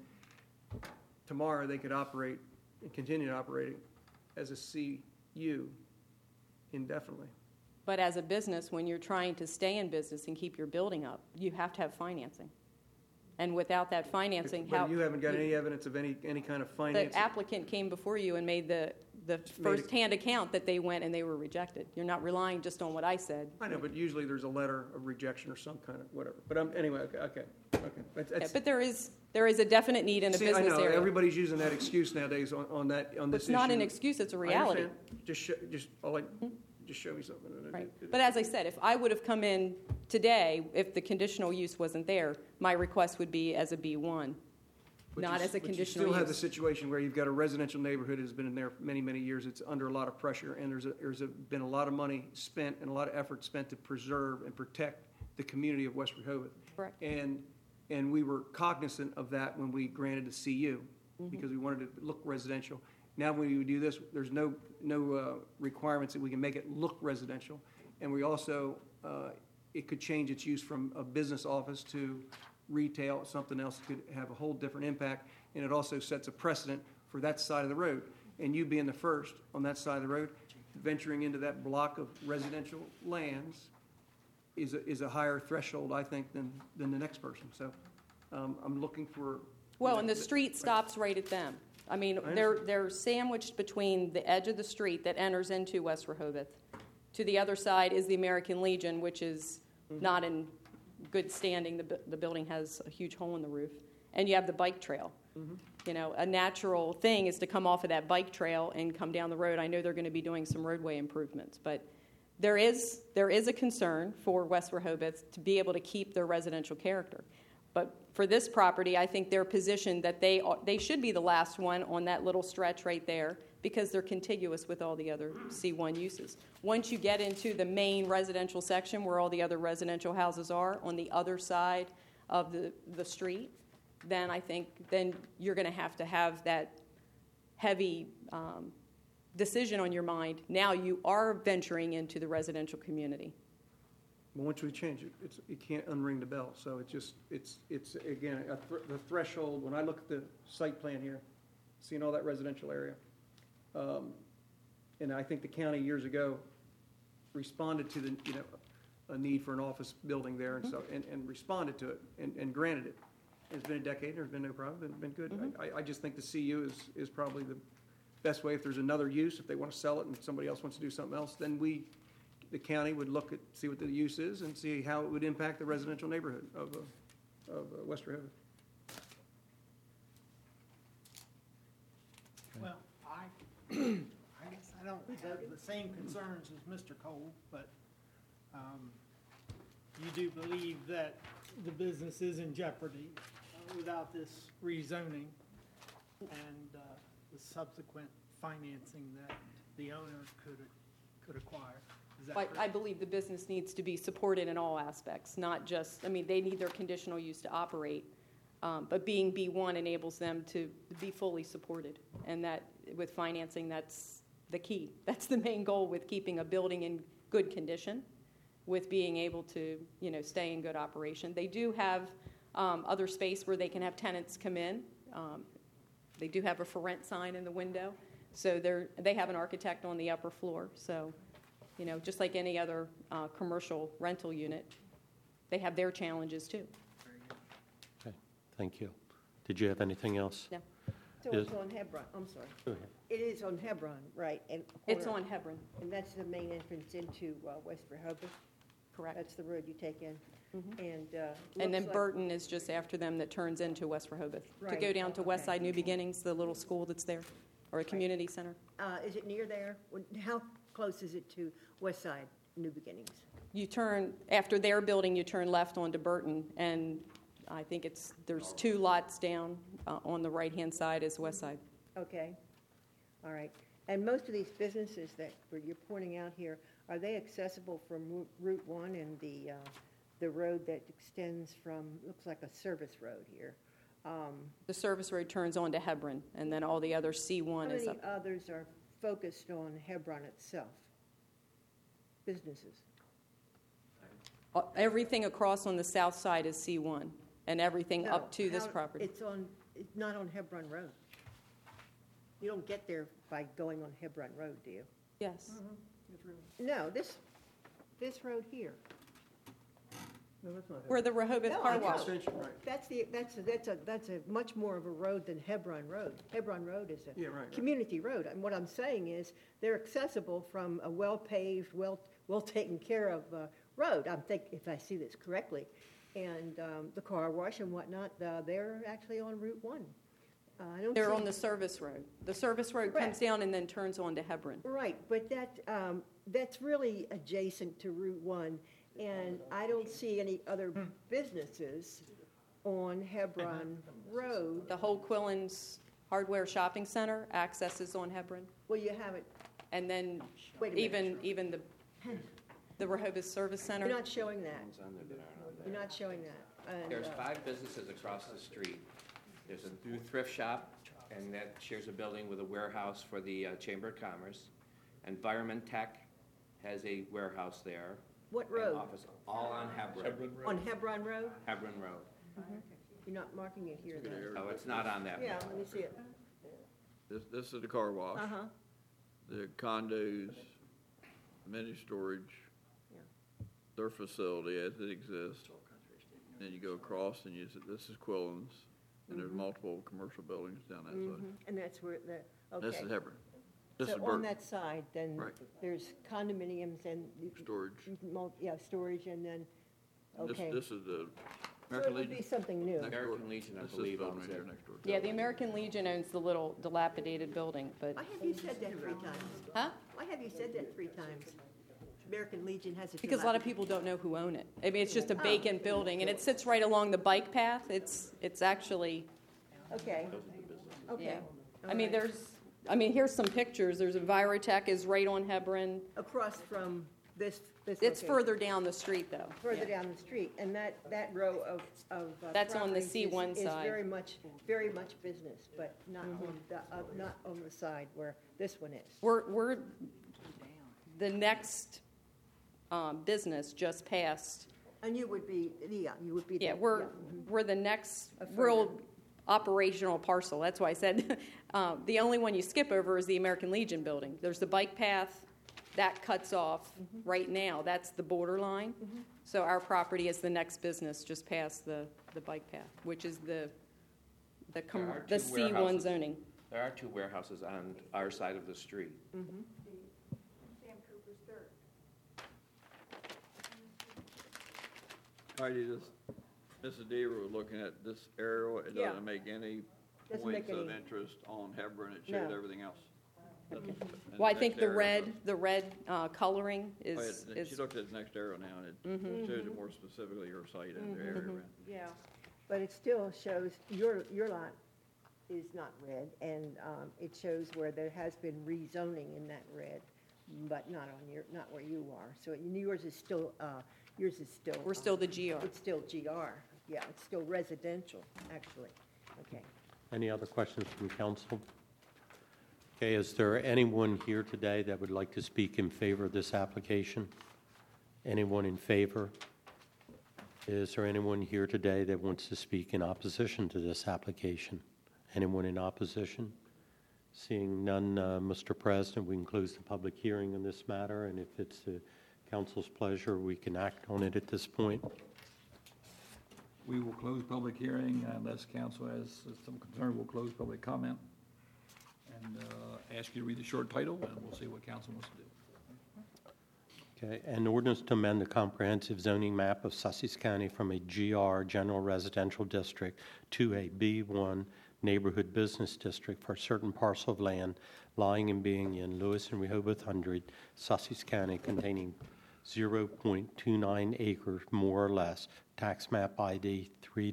tomorrow they could operate and continue operating as a CU indefinitely. But as a business, when you're trying to stay in business and keep your building up, you have to have financing. And without that financing, But you haven't got any evidence of any kind of the financing. applicant came before you and made the first-hand account that they went and they were rejected. You're not relying just on what I said. I know, but usually there's a letter of rejection or some kind of whatever. But anyway, okay. Yeah, but there is a definite need in a See, business I know, area. everybody's using that excuse nowadays on this issue. It's not an excuse, it's a reality. I understand. Just show me something. Right. But as I said, if I would have come in today, if the conditional use wasn't there, my request would be as a B1, not as a conditional But you still have the use. situation where you've got a residential neighborhood that has been in there for many, many years. It's under a lot of pressure, and there's been a lot of money spent and a lot of effort spent to preserve and protect the community of West Rehoboth. Correct. And we were cognizant of that when we granted the CU, Mm-hmm. because we wanted it to look residential. Now, when we do this, there's no requirements that we can make it look residential. And we also, it could change its use from a business office to retail, something else could have a whole different impact. And it also sets a precedent for that side of the road. And you being the first on that side of the road, venturing into that block of residential lands is a higher threshold, I think, than the next person. So I'm looking for. Well, and the street stops right at them. I mean, they're sandwiched between the edge of the street that enters into West Rehoboth. To the other side is the American Legion, which is not in good standing. The building has a huge hole in the roof. And you have the bike trail. You know, a natural thing is to come off of that bike trail and come down the road. I know they're going to be doing some roadway improvements, but there is a concern for West Rehoboth to be able to keep their residential character. But for this property, I think they're positioned that they should be the last one on that little stretch right there because they're contiguous with all the other C1 uses. Once you get into the main residential section where all the other residential houses are on the other side of the street, then I think then you're going to have that heavy decision on your mind. Now you are venturing into the residential community. But once we change it, you can't unring the bell. So it's again, the threshold, when I look at the site plan here, seeing all that residential area, and I think the county years ago responded to a need for an office building there and so, and responded to it and granted it. It's been a decade, there's been no problem, it's been good. I just think the CU is probably the best way. If there's another use, if they want to sell it and somebody else wants to do something else, then the county would look at, see what the use is and see how it would impact the residential neighborhood of West Rehoboth. Well, I guess I don't have the same concerns as Mr. Cole, but you do believe that the business is in jeopardy without this rezoning and the subsequent financing that the owner could acquire. Is that correct? I believe the business needs to be supported in all aspects, not just, they need their conditional use to operate, but being B1 enables them to be fully supported. And that with financing, that's the key. That's the main goal with keeping a building in good condition, with being able to, stay in good operation. They do have other space where they can have tenants come in. They do have a for rent sign in the window. So they have an architect on the upper floor. So, just like any other commercial rental unit, they have their challenges too. Okay, thank you. Did you have anything else? Yeah. So it's on Hebron, I'm sorry. Go ahead. It is on Hebron, right? And It's corner- on Hebron, And that's the main entrance into West Rehoboth? correct. That's the road you take in? And And then looks like- Burton is just after them that turns into West Rehoboth. To Right. go down to Okay. Westside New Beginnings, the little school that's there, or a community center. Is it near there? How close is it to West Side New Beginnings? You turn, after their building, you turn left onto Burton, and I think there's 2 lots down on the right-hand side is West Side. Okay, all right. And most of these businesses that you're pointing out here, are they accessible from Route 1 and the road that extends from, looks like a service road here? The service road turns onto Hebron, and then all the other How C1 is many up. others are focused on Hebron itself? Businesses? Everything across on the south side is C1, and everything No, up to this how- property. It's not on Hebron Road. You don't get there by going on Hebron Road, do you? Yes. No, this road here. No, that's not Where the Rehoboth No, Car I know. Wash. Extension, right. That's a much more of a road than Hebron Road. Hebron Road is Yeah, right, right. community road. And what I'm saying is, they're accessible from a well-paved, well taken care of road. I'm thinking, if I see this correctly. And the car wash and whatnot, they're actually on Route 1. I don't They're see- on the service road. The service road comes Correct. down and then turns onto Hebron. Right, but that's really adjacent to Route 1, and I don't see any other businesses on Hebron Road. The whole Quillen's Hardware Shopping Center accesses on Hebron, Well, you haven't, and then wait a minute. even the Rehoboth Service Center. You're not showing that. You're not showing that. And, There's 5 businesses across the street. There's a new thrift shop, and that shares a building with a warehouse for the Chamber of Commerce. Environment Tech has a warehouse there. What and road? office, all on Hebron. On Hebron Road? Hebron Road. You're not marking it here, then. Oh, it's not on that Yeah, map. let me see it. This is the car wash, Uh-huh, the condos, mini storage, Yeah. their facility as it exists. Then you go across and this is Quillen's, and there's multiple commercial buildings down that side. and that's where okay. This is Hebron. This is So on Burton, that side, then, Right. there's condominiums and. storage. Yeah, storage, and then, okay. This is the So American it would be Legion. something new. Next door. American Legion, I This is believe, building owns right here it. next door. Yeah, the American Legion owns the little dilapidated building, but, Why have you said that 3 times? huh? Why have you said that 3 times? American Legion has a. Because a lot of people don't know who own it. I mean, it's just a Oh. vacant building, and it sits right along the bike path. It's actually, Okay. Okay. yeah. All I mean, right. here's some pictures. There's Envirotech is right on Hebron. Across from this It's location. further down the street, though. Further Yeah. down the street, and that row of That's on the properties C1 is side. very much business, but not not on the side where this one is. We're the next business just passed. And you would be, you would be. Yeah, the- we're the next A further- real operational parcel. That's why I said the only one you skip over is the American Legion building. There's the bike path that cuts off right now. That's the borderline. So our property is the next business just past the bike path, which is the There are two C1 warehouses. zoning. There are 2 warehouses on our side of the street. Heidi, Mrs. Deaver was looking at this aerial, it Yeah. doesn't make any Doesn't points make of any- interest on Hebron, it shows No. everything else. And Well, I next think the arrow red coloring does- oh, is yeah, She looked at the next arrow now, and it shows it more specifically your site and your area. Yeah, but it still shows, your lot is not red, and it shows where there has been rezoning in that red, but not where you are. So yours is still. we're still the GR. It's still GR, yeah, it's still residential, actually, okay. Any other questions from council? Okay, is there anyone here today that would like to speak in favor of this application? Anyone in favor? Is there anyone here today that wants to speak in opposition to this application? Anyone in opposition? Seeing none, Mr. President, we can close the public hearing on this matter, and if it's the council's pleasure, we can act on it at this point. We will close public hearing unless council has some concern. We'll close public comment and ask you to read the short title, and we'll see what council wants to do. Okay, an ordinance to amend the comprehensive zoning map of Sussex County from a GR, General Residential District, to a B1 Neighborhood Business District for a certain parcel of land lying and being in Lewis and Rehoboth Hundred, Sussex County, containing 0.29 acres, more or less, tax map ID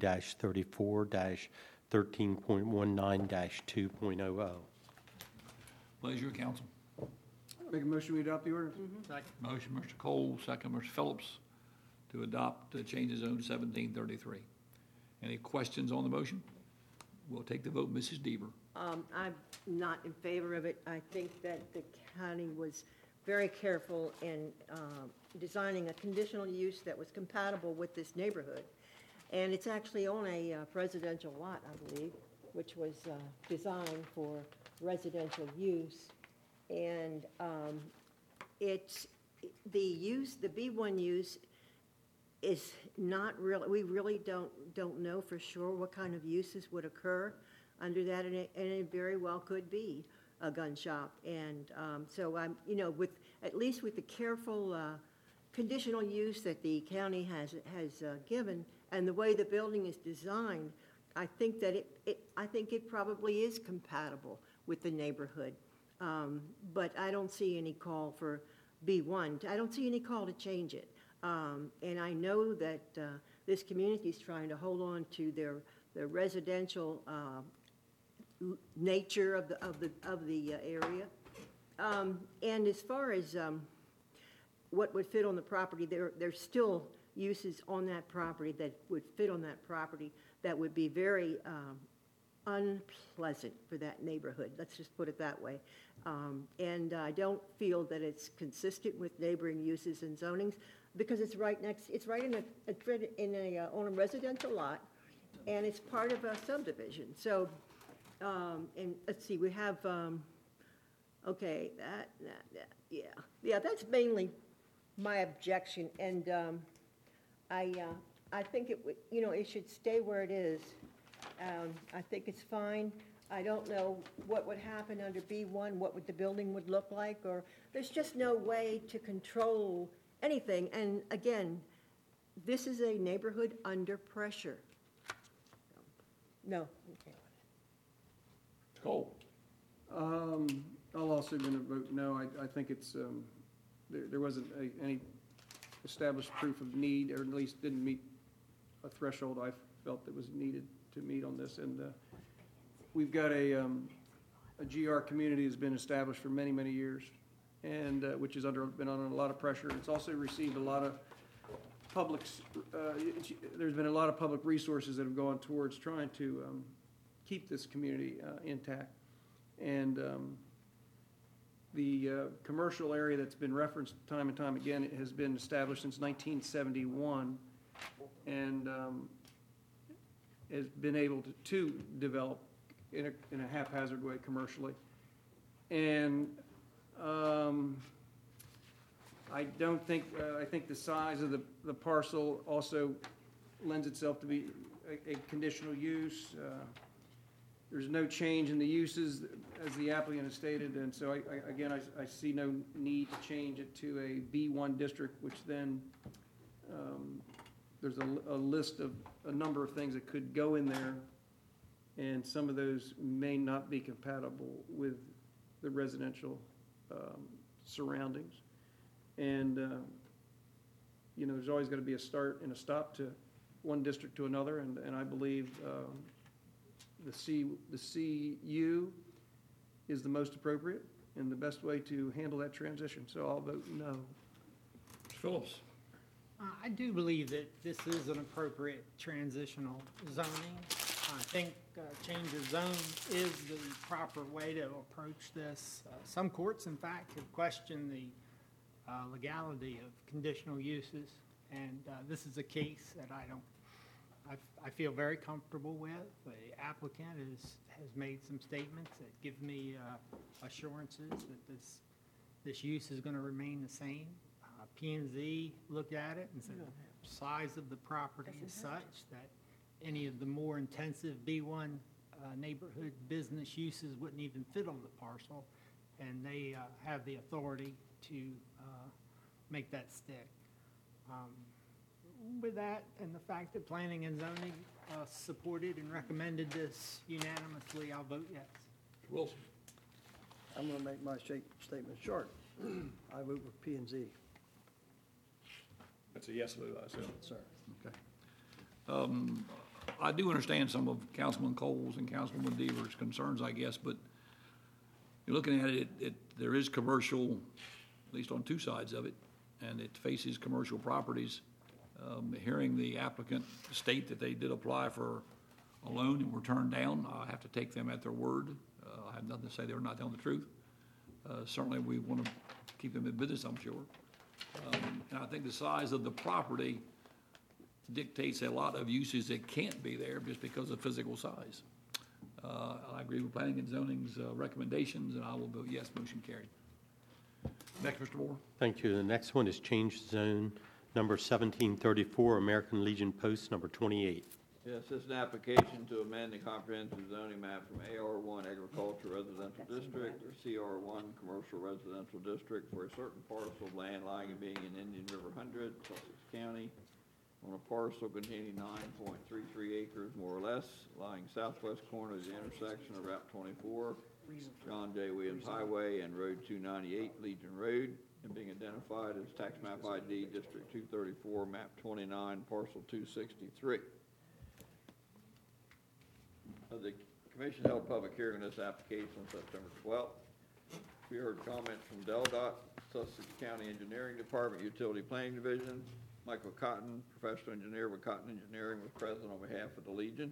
3-34-13.19-2.00. Pleasure, council. Make a motion, we adopt the ordinance? Motion, Mr. Cole, second, Mr. Phillips, to adopt change of zone 1733. Any questions on the motion? We'll take the vote. Mrs. Deaver. I'm not in favor of it. I think that the county was very careful in designing a conditional use that was compatible with this neighborhood. And it's actually on a residential lot, I believe, which was designed for residential use. And it's the use, the B1 use is not really, we really don't know for sure what kind of uses would occur under that, and it very well could be a gun shop. And so I'm, with, at least with the careful conditional use that the county has given, and the way the building is designed, I think that I think it probably is compatible with the neighborhood. But I don't see any call for B1. I don't see any call to change it. And I know that this community is trying to hold on to their residential nature of the area. And as far as what would fit on the property, there's still uses on that property that would fit on that property that would be very unpleasant for that neighborhood. Let's just put it that way. And I don't feel that it's consistent with neighboring uses and zonings because it's right next. It's right on a residential lot, and it's part of a subdivision. So, and let's see, we have. Okay, yeah. That's mainly my objection, and I think it would. It should stay where it is. I think it's fine. I don't know what would happen under B1, what the building would look like, or there's just no way to control anything. And again, this is a neighborhood under pressure. No. Okay. Cole. I'm also going to vote no. I think it's, there wasn't any established proof of need, or at least didn't meet a threshold I felt that was needed to meet on this. And we've got a GR community that's been established for many, many years, and which has been under a lot of pressure. It's also received a lot of there's been a lot of public resources that have gone towards trying to keep this community intact. And the commercial area that's been referenced time and time again, it has been established since 1971, and has been able to develop in a haphazard way commercially. And I don't think, I think the size of the parcel also lends itself to be a conditional use. There's no change in the uses, as the applicant has stated, and so I see no need to change it to a B1 district, which then there's a list of a number of things that could go in there, and some of those may not be compatible with the residential surroundings. And there's always got to be a start and a stop to one district to another, and I believe the CU is the most appropriate and the best way to handle that transition. So I'll vote no. Mr. Phillips. I do believe that this is an appropriate transitional zoning. I think change of zone is the proper way to approach this. Some courts, in fact, have questioned the legality of conditional uses, and this is a case that I feel very comfortable with. The applicant has made some statements that give me assurances that this use is going to remain the same. P&Z looked at it and said the size of the property is such that any of the more intensive B1 neighborhood business uses wouldn't even fit on the parcel, and they have the authority to make that stick. With that and the fact that planning and zoning supported and recommended this unanimously, I'll vote yes. Wilson? I'm going to make my statement short. I vote with P&Z. That's a yes vote, I assume. Sir. Okay. I do understand some of Councilman Cole's and Councilman Deaver's concerns, I guess, but you're looking at it, there is commercial, at least on two sides of it, and it faces commercial properties. Hearing the applicant state that they did apply for a loan and were turned down, I have to take them at their word. I have nothing to say they were not telling the truth. Certainly, we want to keep them in business, I'm sure. And I think the size of the property dictates a lot of uses that can't be there just because of physical size. I agree with planning and zoning's recommendations, and I will vote yes, motion carried. Next, Mr. Moore. Thank you. The next one is change zone number 1734, American Legion Post number 28. Yes, this is an application to amend the comprehensive zoning map from AR1 Agriculture Residential District or CR1 Commercial Residential District for a certain parcel of land lying and being in Indian River 100, Sussex County, on a parcel containing 9.33 acres, more or less, lying southwest corner of the intersection of Route 24, John J. Williams Highway, and Road 298, Legion Road, and being identified as tax map ID District 234, map 29, parcel 263. The commission held a public hearing on this application on September 12th. We heard comments from DelDOT, Sussex County Engineering Department, Utility Planning Division. Michael Cotton, professional engineer with Cotton Engineering, was present on behalf of the Legion.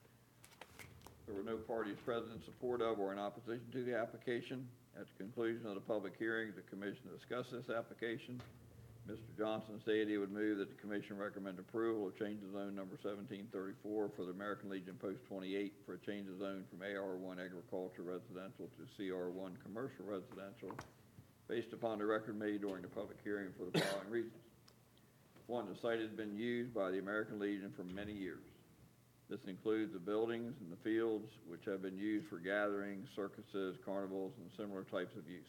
There were no parties present in support of or in opposition to the application. At the conclusion of the public hearing, the commission discussed this application. Mr. Johnson stated he would move that the commission recommend approval of change of zone number 1734 for the American Legion Post 28 for a change of zone from AR1 Agriculture Residential to CR1 Commercial Residential based upon the record made during the public hearing for the following reasons. One, the site has been used by the American Legion for many years. This includes the buildings and the fields, which have been used for gatherings, circuses, carnivals, and similar types of use.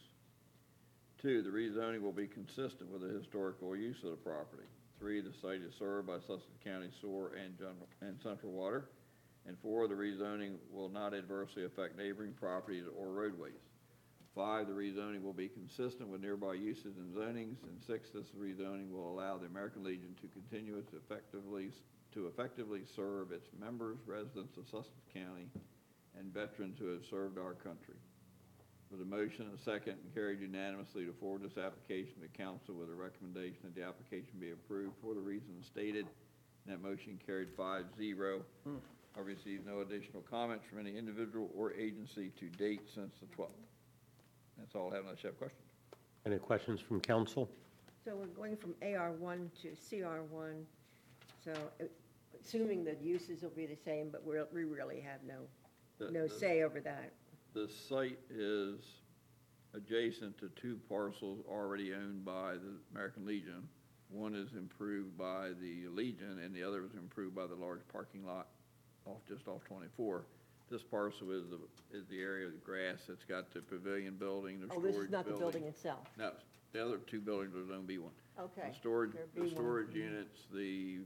Two, the rezoning will be consistent with the historical use of the property. Three, the site is served by Sussex County Sewer and Central Water. And four, the rezoning will not adversely affect neighboring properties or roadways. 5, the rezoning will be consistent with nearby uses and zonings. And 6, this rezoning will allow the American Legion to continue to effectively serve its members, residents of Sussex County, and veterans who have served our country. With a motion and a second, and carried unanimously to forward this application to council with a recommendation that the application be approved for the reasons stated. And that motion carried 5-0. I received no additional comments from any individual or agency to date since the 12th. That's all I have unless you have questions. Any questions from council? So we're going from AR1 to CR1, so assuming the uses will be the same, but we really have no say over that. The site is adjacent to 2 parcels already owned by the American Legion. One is improved by the Legion, and the other is improved by the large parking lot just off 24. This parcel is the area of the grass that's got the pavilion building, the storage building. Oh, this is not the building itself? No, the other 2 buildings are Zone B1. Okay. The storage units, the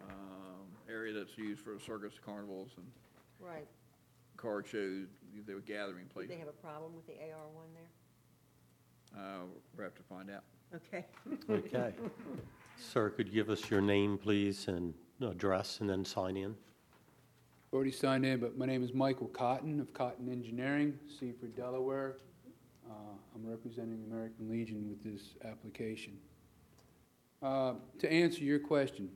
area that's used for circus carnivals and Right. car shows, they were gathering Do places. they have a problem with the AR1 there? We'll have to find out. Okay. Okay. Sir, could you give us your name, please, and address, and then sign in? Already signed in, but my name is Michael Cotton of Cotton Engineering, Seaford, Delaware. I'm representing the American Legion with this application. To answer your question,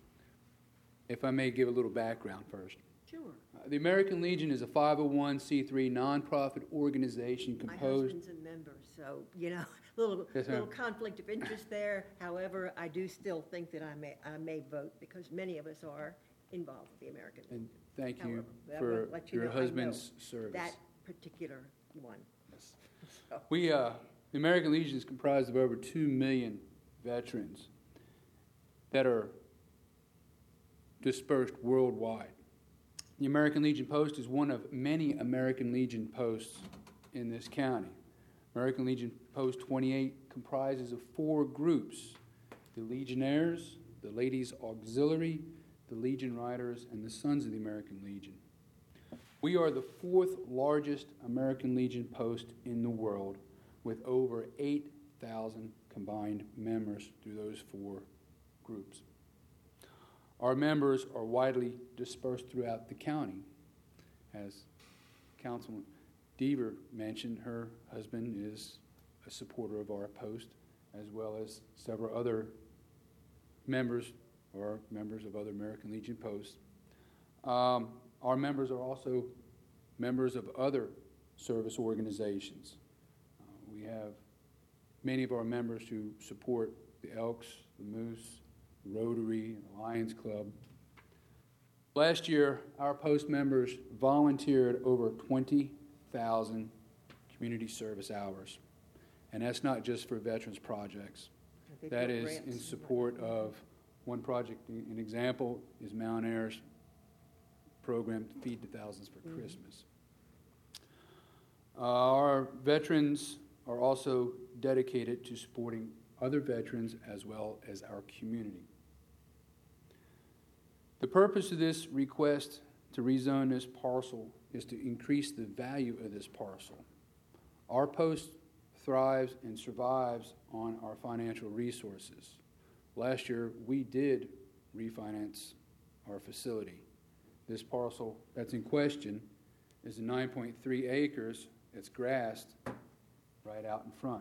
if I may give a little background first. Sure. The American Legion is a 501c3 nonprofit organization composed... My husband's a member, so, Yes, ma'am. little conflict of interest there. However, I do still think that I may vote because many of us are involved with the American Legion. And thank you However, I for will let you your know I know husband's service. That particular one. We, the American Legion is comprised of over 2 million veterans that are dispersed worldwide. The American Legion Post is one of many American Legion posts in this county. American Legion Post 28 comprises of 4 groups: the Legionnaires, the Ladies Auxiliary, the Legion Riders, and the Sons of the American Legion. We are the 4th largest American Legion post in the world, with over 8,000 combined members through those 4 groups. Our members are widely dispersed throughout the county. As Councilman Deaver mentioned, her husband is a supporter of our post, as well as several other members or members of other American Legion posts. Our members are also members of other service organizations. We have many of our members who support the Elks, the Moose, Rotary, the Lions Club. Last year, our post members volunteered over 20,000 community service hours. And that's not just for veterans projects. That is in support of one project. An example is Mount Air's program, Feed the Thousands for Christmas. Our veterans are also dedicated to supporting other veterans as well as our community. The purpose of this request to rezone this parcel is to increase the value of this parcel. Our post thrives and survives on our financial resources. Last year, we did refinance our facility. This parcel that's in question is 9.3 acres. It's grassed right out in front.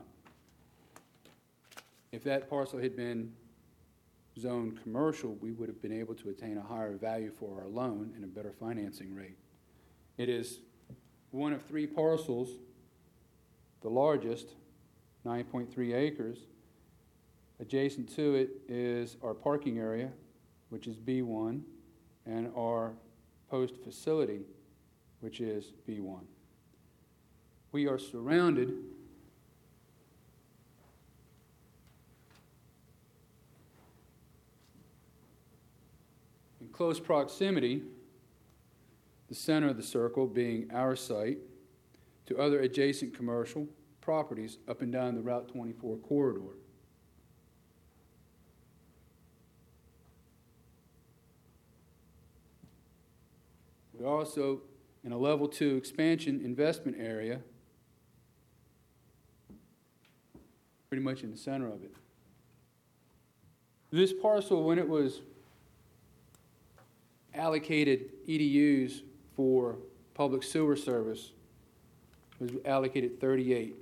If that parcel had been zoned commercial, we would have been able to attain a higher value for our loan and a better financing rate. It is one of 3 parcels, the largest, 9.3 acres. Adjacent to it is our parking area, which is B1, and our post facility, which is B1. We are surrounded in close proximity, the center of the circle being our site, to other adjacent commercial properties up and down the Route 24 corridor. We're also in a level 2 expansion investment area, pretty much in the center of it. This parcel, when it was allocated EDUs for public sewer service, was allocated 38.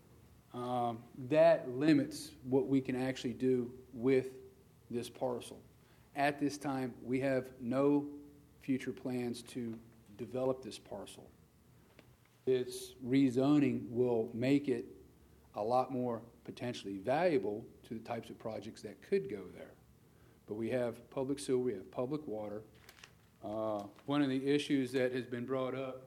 That limits what we can actually do with this parcel. At this time, we have no future plans to develop this parcel. Its rezoning will make it a lot more potentially valuable to the types of projects that could go there. But we have public sewer, we have public water. One of the issues that has been brought up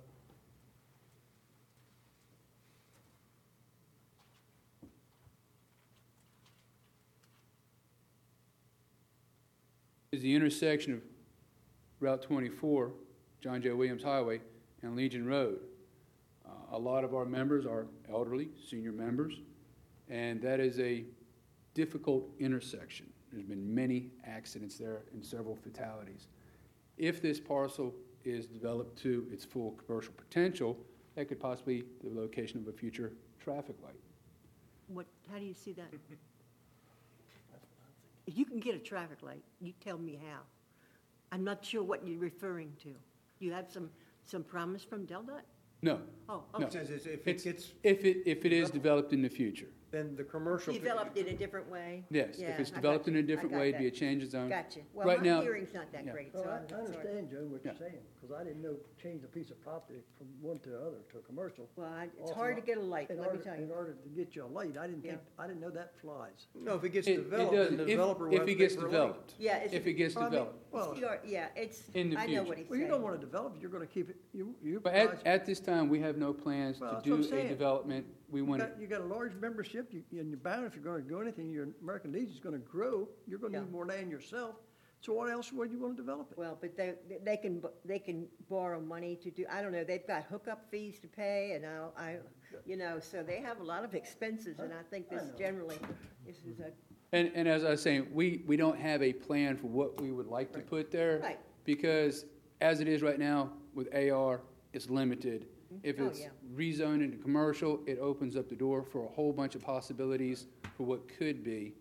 is the intersection of Route 24, John J. Williams Highway, and Legion Road. A lot of our members are elderly, senior members, and that is a difficult intersection. There's been many accidents there and several fatalities. If this parcel is developed to its full commercial potential, that could possibly be the location of a future traffic light. How do you see that? If you can get a traffic light, you tell me how. I'm not sure what you're referring to. You have some promise from DelDOT? No. Oh, No. okay. If it is developed in the future. then the commercial. Developed in a different way? Yes, Yeah, if it's I developed got in a you. different I got way, it'd be a that. change of zone. Gotcha. Well, Right my now- hearing's not that Yeah. great, Well, so I I'm sorry. understand, Joe, what you're Yeah. saying, because I didn't know change a piece of property from one to the other to a commercial. Well, it's Also, hard to get a light, in let me order- tell In you. order to get you a light, I didn't Yeah. think, I didn't know that flies. No, if it gets It developed, then doesn't, the if developer will have it to gets pay for a light. developed. Yeah, it's. If it gets Well, I mean, developed. well, It's, In the I know future. what he's Well, you saying. don't want to develop, you're going to keep it, you. But provide- at this time, we have no plans Well, to that's what I'm do a saying. development. We want to, You got a large membership, and you're bound, if you're going to do anything, your American Legion's going to grow, you're going to Yeah. need more land yourself, so what else would you want to develop it? Well, but they can borrow money to do, I don't know, they've got hookup fees to pay, and so they have a lot of expenses, and I think this generally, this is a, and as I was saying, we don't have a plan for what we would like to put there. Right. Because as it is right now with AR, it's limited. If Oh, it's yeah. rezoned into commercial, it opens up the door for a whole bunch of possibilities for what could be.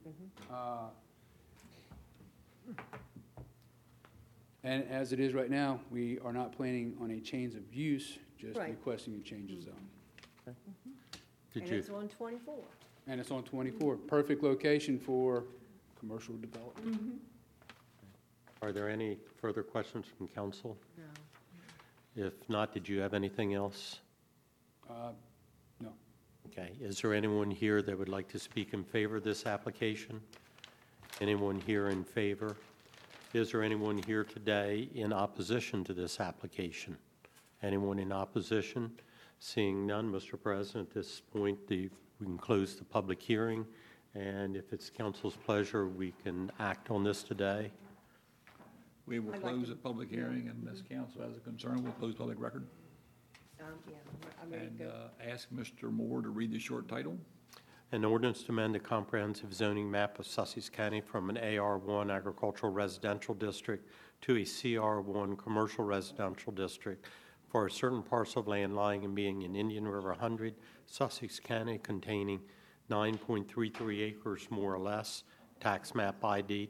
And as it is right now, we are not planning on a change of use, just Right. requesting a change of zone. Did and you, it's on 24. And it's on 24, perfect location for commercial development. are there any further questions from council? No. If not, did you have anything else? No. Okay, is there anyone here that would like to speak in favor of this application? Anyone here in favor? Is there anyone here today in opposition to this application? Anyone in opposition? Seeing none, Mr. President, at this point, we can close the public hearing, and if it's council's pleasure, we can act on this today. We will I'd like close to- the public hearing, and this council has a concern, we'll close public record. Yeah, I'm ready to And go. ask Mr. Moore to read the short title. An ordinance to amend the comprehensive zoning map of Sussex County from an AR1 agricultural residential district to a CR1 commercial residential district for a certain parcel of land lying and being in Indian River 100, Sussex County, containing 9.33 acres more or less, tax map ID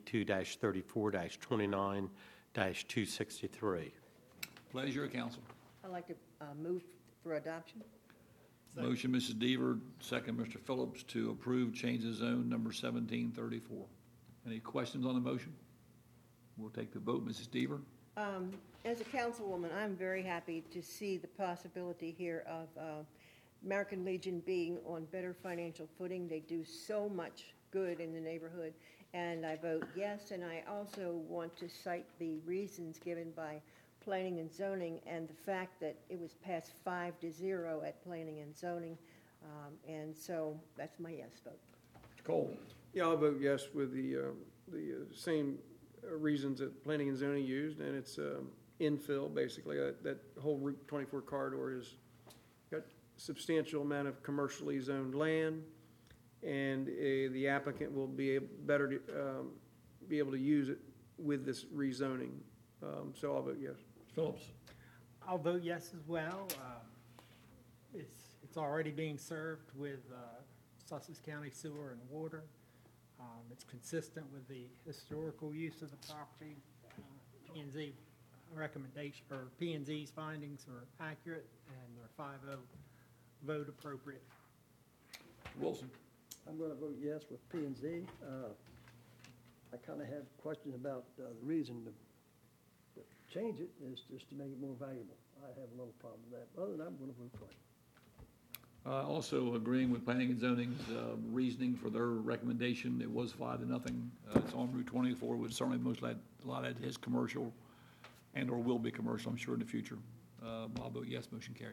2-34-29-263. Pleasure of council. I'd like to move for adoption. Motion, Mrs. Deaver, second, Mr. Phillips, to approve change of zone number 1734. Any questions on the motion? We'll take the vote. Mrs. Deaver? As a councilwoman, I'm very happy to see the possibility here of American Legion being on better financial footing. They do so much good in the neighborhood, and I vote yes. And I also want to cite the reasons given by Planning and Zoning and the fact that it was passed 5-0 at Planning and Zoning. And so that's my yes vote. Mr. Cole? Yeah, I'll vote yes with the same reasons that planning and zoning used, and it's infill, basically. That whole Route 24 corridor has got substantial amount of commercially zoned land, and the applicant will be be able to use it with this rezoning. So I'll vote yes. Phillips? I'll vote yes as well. It's already being served with Sussex County Sewer and Water. It's consistent with the historical use of the property. P&Z recommendation, or P&Z's findings are accurate, and their 5-0 vote appropriate. Wilson? I'm going to vote yes with P and Z. I kind of have questions about the reason to change it is just to make it more valuable. I have a little problem with that. Other than that, I'm going to vote for it. Also agreeing with planning and zoning's reasoning for their recommendation. It was 5-0. It's on Route 24, would certainly a lot of it is commercial and or will be commercial, I'm sure, in the future. I'll vote yes, motion carried.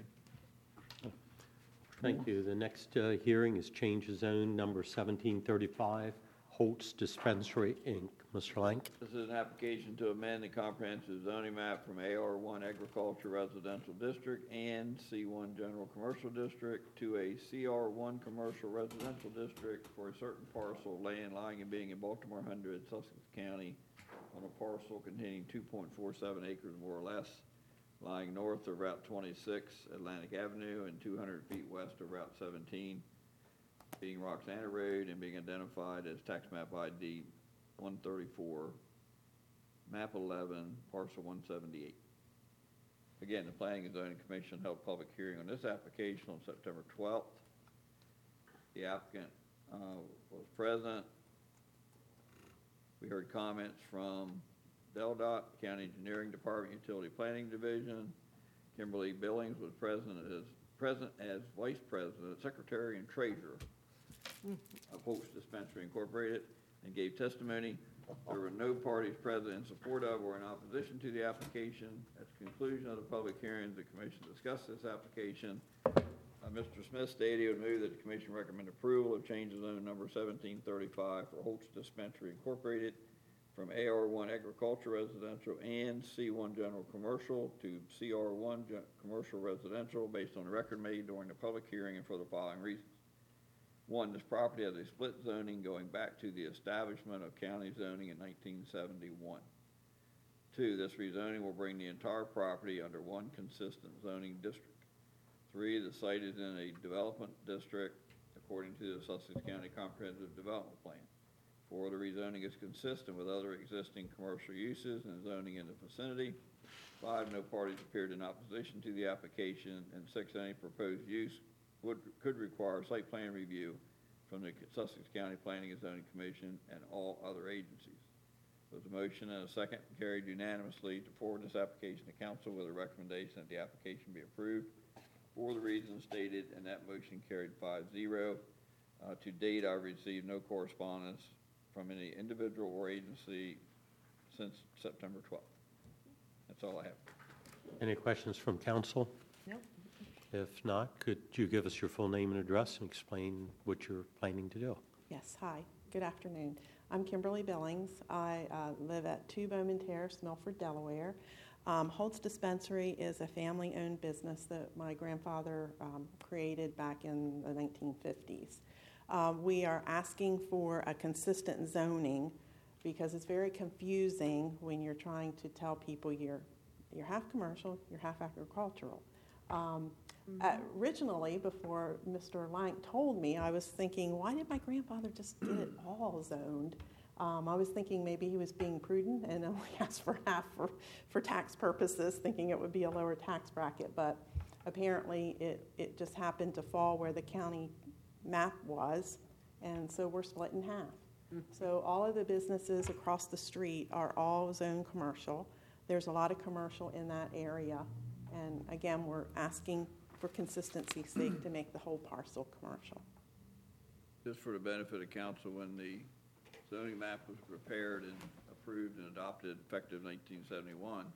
Thank you. The next hearing is change of zone number 1735, Holtz Dispensary, Inc. Mr. Lank. This is an application to amend the comprehensive zoning map from AR1 Agriculture Residential District and C1 General Commercial District to a CR1 Commercial Residential District for a certain parcel of land lying and being in Baltimore 100, Sussex County, on a parcel containing 2.47 acres more or less, lying north of Route 26 Atlantic Avenue and 200 feet west of Route 17, being Roxana Road and being identified as tax map ID 134, map 11, parcel 178. Again, the Planning and Zoning Commission held public hearing on this application on September 12th. The applicant was present. We heard comments from DelDOT, County Engineering Department, Utility Planning Division. Kimberly Billings was present as Vice President, Secretary, and Treasurer of Holtz Dispensary Incorporated, and gave testimony. There were no parties present in support of or in opposition to the application. At the conclusion of the public hearing, the commission discussed this application. Mr. Smith stated he would move that the commission recommend approval of change of zone number 1735 for Holtz Dispensary Incorporated from AR1 Agriculture Residential and C1 General Commercial to CR1 Commercial Residential based on the record made during the public hearing and for the following reasons. One, this property has a split zoning going back to the establishment of county zoning in 1971. Two, this rezoning will bring the entire property under one consistent zoning district. Three, the site is in a development district according to the Sussex County Comprehensive Development Plan. Four, the rezoning is consistent with other existing commercial uses and zoning in the vicinity. Five, no parties appeared in opposition to the application. And six, any proposed use could require site plan review from the Sussex County Planning and Zoning Commission and all other agencies. There was a motion and a second carried unanimously to forward this application to council with a recommendation that the application be approved for the reasons stated, and that motion carried 5-0. To date, I've received no correspondence from any individual or agency since September 12th. That's all I have. Any questions from council? Nope. If not, could you give us your full name and address and explain what you're planning to do? Yes, hi, good afternoon. I'm Kimberly Billings. I live at 2 Bowman Terrace, Milford, Delaware. Holtz Dispensary is a family-owned business that my grandfather created back in the 1950s. We are asking for a consistent zoning because it's very confusing when you're trying to tell people you're half commercial, you're half agricultural. Originally, before Mr. Lank told me, I was thinking, why did my grandfather just get it all zoned? I was thinking maybe he was being prudent and only asked for half for tax purposes, thinking it would be a lower tax bracket. But apparently it just happened to fall where the county map was, and so we're split in half. So all of the businesses across the street are all zoned commercial. There's a lot of commercial in that area. And again, we're asking for consistency's sake to make the whole parcel commercial. Just for the benefit of council, when the zoning map was prepared and approved and adopted effective 1971,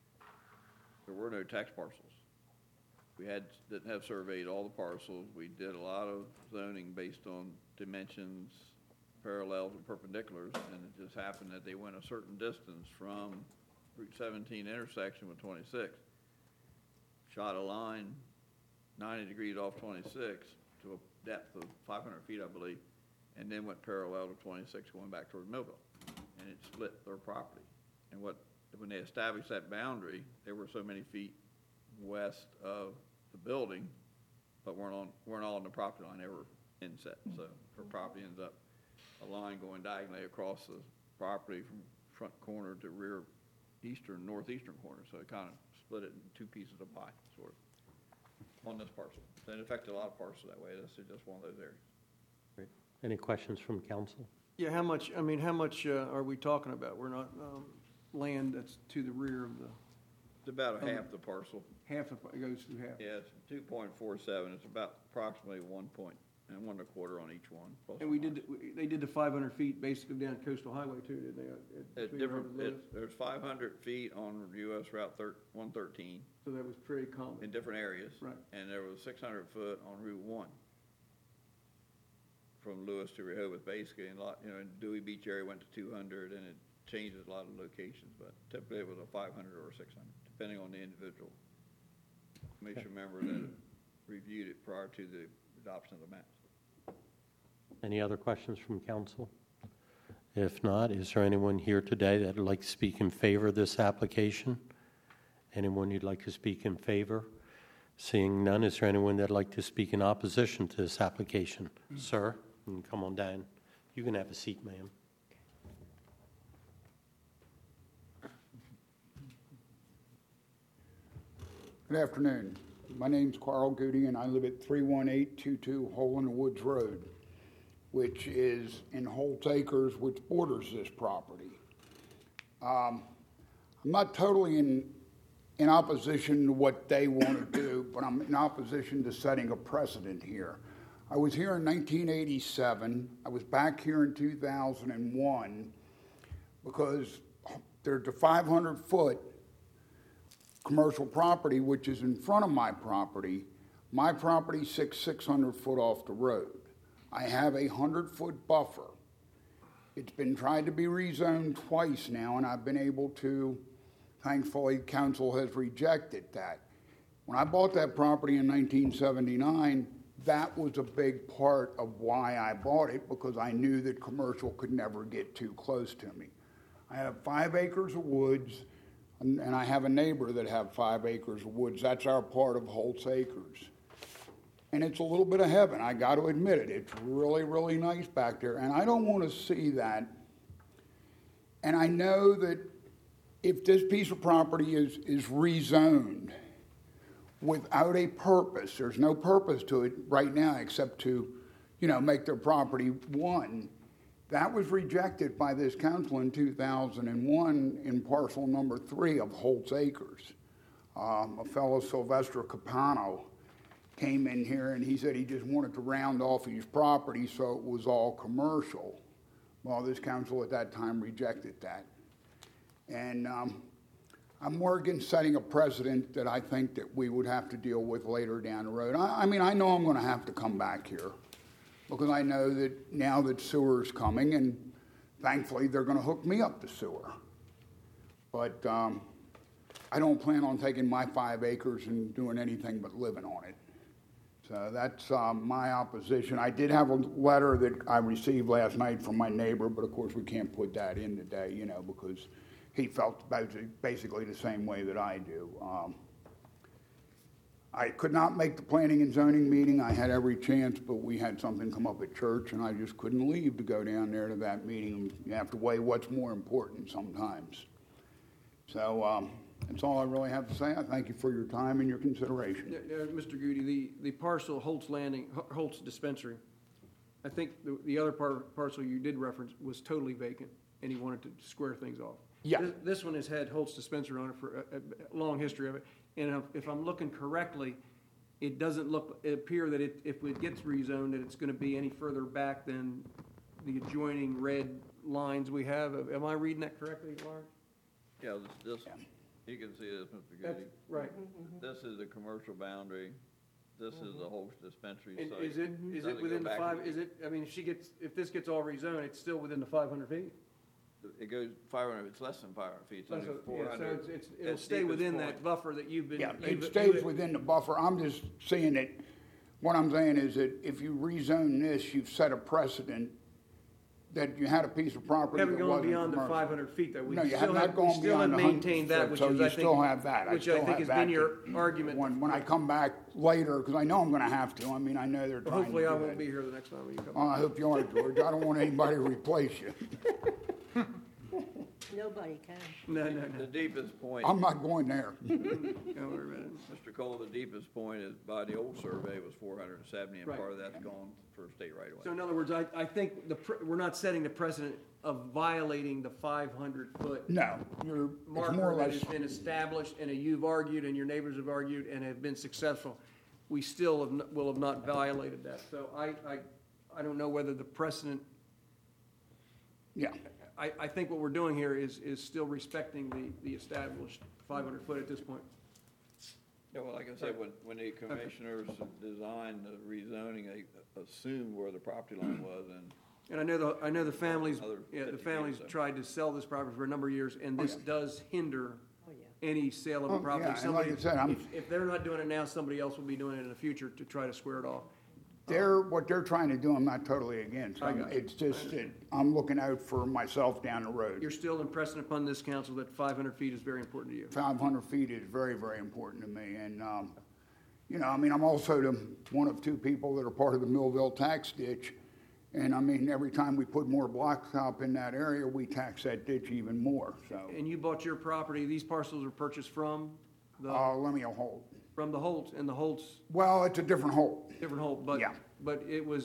there were no tax parcels. We didn't have surveyed all the parcels. We did a lot of zoning based on dimensions, parallels, and perpendiculars, and it just happened that they went a certain distance from Route 17 intersection with 26, shot a line 90 degrees off 26 to a depth of 500 feet, I believe, and then went parallel to 26 going back toward Millville, and it split their property. And when they established that boundary, they were so many feet west of the building, but weren't all on the property line. They were inset, so her property ends up a line going diagonally across the property from front corner to rear northeastern corner. So it kind of split it in two pieces of pie, sort of, on this parcel. So it affected a lot of parcels that way. This is just one of those areas. Great. Any questions from council? Yeah, how much are we talking about? We're not, land that's to the rear of the, It's about half the parcel. half of, it goes through half. Yeah, it's 2.47. It's about approximately 1.25 on each one. plus And or minus. they did the 500 feet basically down Coastal Highway too, didn't they? It's Between different. Road and Lewis? There's 500 feet on US Route 113 So that was pretty common. in different areas. Right. And there was 600 foot on Route 1 from Lewis to Rehoboth, basically. And in Dewey Beach area went to 200, and it changes a lot of locations. But typically it was a 500 or a 600, depending on the individual commission member that reviewed it prior to the adoption of the maps. Any other questions from council? If not, is there anyone here today that would like to speak in favor of this application? Anyone you'd like to speak in favor? Seeing none, is there anyone that'd like to speak in opposition to this application? Sir, you can come on down. You can have a seat, ma'am. Good afternoon. My name's Carl Goody, and I live at 31822 Hole in the Woods Road. which is in Holtz Acres, which borders this property. I'm not totally in opposition to what they want to do, but I'm in opposition to setting a precedent here. I was here in 1987. I was back here in 2001 because there's a 500-foot commercial property which is in front of my property. My property sits 600 foot off the road. I have a 100-foot buffer. It's been tried to be rezoned twice now, and I've been able to. Thankfully, council has rejected that. When I bought that property in 1979, that was a big part of why I bought it, because I knew that commercial could never get too close to me. I have 5 acres of woods, and I have a neighbor that have 5 acres of woods. That's our part of Holtz Acres. And it's a little bit of heaven, I got to admit it. It's really, really nice back there, and I don't want to see that. And I know that if this piece of property is rezoned without a purpose, there's no purpose to it right now except to, make their property one. That was rejected by this council in 2001 in parcel number 3 of Holtz Acres. A fellow, Sylvester Capano, came in here and he said he just wanted to round off his property so it was all commercial. Well, this council at that time rejected that. And I'm more against setting a precedent that I think that we would have to deal with later down the road. I mean, I know I'm going to have to come back here because I know that now that sewer's coming, and thankfully they're going to hook me up to sewer. But I don't plan on taking my 5 acres and doing anything but living on it. So that's my opposition. I did have a letter that I received last night from my neighbor, but of course we can't put that in today, because he felt basically the same way that I do. I could not make the planning and zoning meeting. I had every chance, but we had something come up at church, and I just couldn't leave to go down there to that meeting. You have to weigh what's more important sometimes. So that's all I really have to say. I thank you for your time and your consideration. Mr. Goody, the parcel Holtz Landing, Holtz Dispensary, I think the other parcel you did reference was totally vacant, and he wanted to square things off. Yeah. This one has had Holtz Dispensary on it for a long history of it, and if I'm looking correctly, it doesn't appear that if it gets rezoned, that it's going to be any further back than the adjoining red lines we have. Am I reading that correctly, Larry? Yeah, this you can see this, Mr. Goody. Right. This is the commercial boundary. This is the Holtz Dispensary And site. is it within the 5? I mean, if this gets all rezoned, it's still within the 500 feet. It goes 500. It's less than 500 feet. It's only 400. So it'll stay within that buffer that you've been. Yeah, it stays within the buffer. I'm just saying that, what I'm saying is that if you rezone this, you've set a precedent that you had a piece of property that haven't wasn't gone beyond commercial. the 500 feet, though. No, you have not gone beyond the 100 maintained that, foot, which so is, you I think, still have that. which I think has been your argument. When I come back later, because I know I'm going to have to. I mean, I know they're trying to do Hopefully, I won't that. be here the next time you come. Oh, I hope you are, George. I don't want anybody to replace you. Nobody can. No. The deepest point. I'm not going there. Don't worry about it. Mr. Cole, the deepest point is by the old survey was 470, and Right. part of that's gone for state right away. So in other words, I think we're not setting the precedent of violating the 500-foot No, it's more marker or that less. has been established, and you've argued, and your neighbors have argued, and have been successful. We still will have not violated that. So I don't know whether the precedent. Yeah. I think what we're doing here is still respecting the established 500 foot at this point. Yeah, well, like I said, when the commissioners designed the rezoning, they assumed where the property line was, and I know the families, Another the 50 families feet, so. tried to sell this property for a number of years, and this does hinder Oh, yeah. any sale of a Oh, property. yeah, and like I said, If they're not doing it now, somebody else will be doing it in the future to try to square it off. What they're trying to do, I'm not totally against. I got you. It's just that I'm looking out for myself down the road. You're still impressing upon this council that 500 feet is very important to you. 500 feet is very, very important to me. And, I mean, I'm also one of 2 people that are part of the Millville tax ditch. And, I mean, every time we put more blocks up in that area, we tax that ditch even more, so. And you bought your property, these parcels were purchased from Lemuel Holt. from the Holtz, and the Holtz, Well, it's a different Holt. different Holt, Yeah. but it was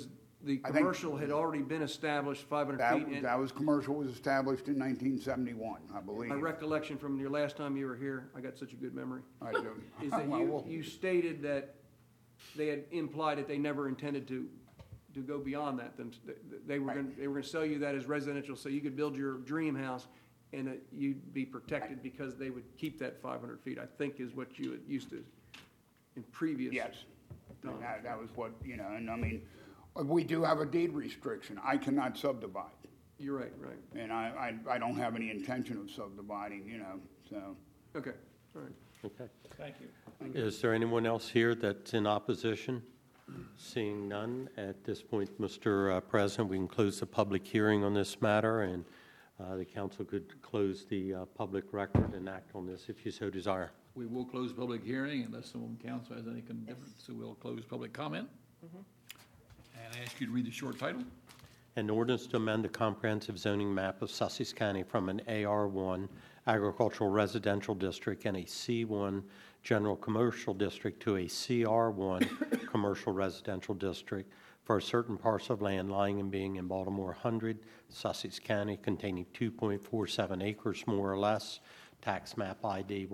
the I think- commercial had already been established 500 feet. and That was, commercial was established in 1971, I believe. My recollection from your last time you were here, I got such a good memory, I do. is that you stated that they had implied that they never intended to go beyond that. Then they were going to sell you that as residential, so you could build your dream house and that you'd be protected because they would keep that 500 feet, I think is what you had used to in previous. Yes. And that was what, and I mean, we do have a deed restriction. I cannot subdivide. You're right. And I don't have any intention of subdividing, so. Okay, all right. Okay. Thank you. Is there anyone else here that's in opposition? Seeing none, at this point, Mr. President, we can close the public hearing on this matter, and the council could close the public record and act on this if you so desire. We will close public hearing unless someone from council has anything different, so we'll close public comment. And I ask you to read the short title. An ordinance to amend the comprehensive zoning map of Sussex County from an AR1 agricultural residential district and a C1 general commercial district to a CR1 commercial residential district for a certain parcel of land lying and being in Baltimore 100, Sussex County, containing 2.47 acres more or less, tax map ID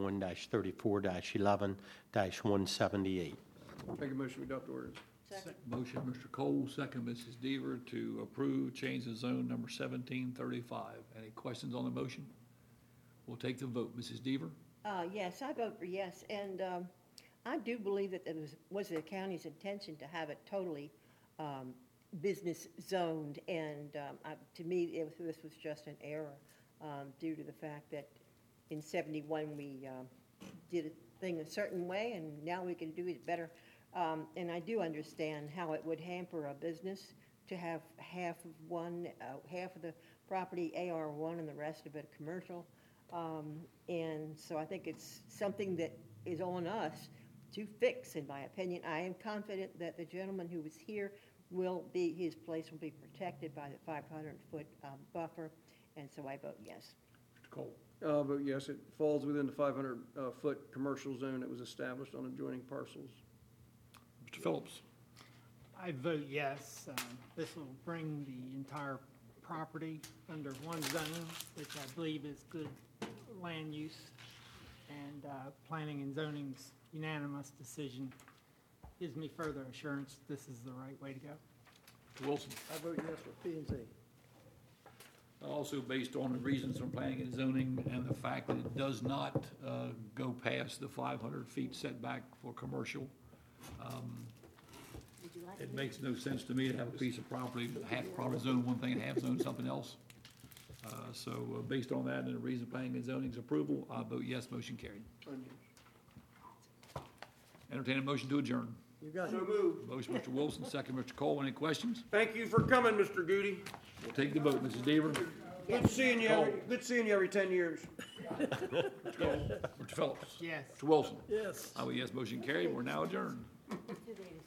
1-34-11-178. Make a motion to adopt ordinance. Motion, Mr. Cole, second, Mrs. Deaver, to approve change of zone number 1735. Any questions on the motion? We'll take the vote. Mrs. Deaver? Yes, I vote for yes, and I do believe that it was the county's intention to have it totally business zoned, and to me, this was just an error due to the fact that in 71 we did a thing a certain way, and now we can do it better. And I do understand how it would hamper a business to have half of the property AR1 and the rest of it commercial. And so I think it's something that is on us to fix, in my opinion. I am confident that the gentleman who was here his place will be protected by the 500-foot buffer, and so I vote yes. Mr. Cole? I'll vote yes. It falls within the 500-foot commercial zone that was established on adjoining parcels. Mr. Phillips? I vote yes. This will bring the entire property under one zone, which I believe is good land use, and planning and zoning's unanimous decision gives me further assurance this is the right way to go. Mr. Wilson? I vote yes for P and Z. Also based on the reasons from planning and zoning and the fact that it does not go past the 500 feet setback for commercial. It makes no sense to me to have a piece of property, half property zone one thing and half zone something else. So based on that and the reason planning and zoning's approval, I vote yes, motion carried. Entertain a motion to adjourn. You got it. So moved. Motion, Mr. Wilson, second, Mr. Cole. Any questions? Thank you for coming, Mr. Goody. We'll take the vote. Mrs. Deaver? Good seeing you. Good seeing you every 10 years. Mr. Phillips? Yes. Mr. Wilson? Yes. I vote yes, motion carried. We're now adjourned.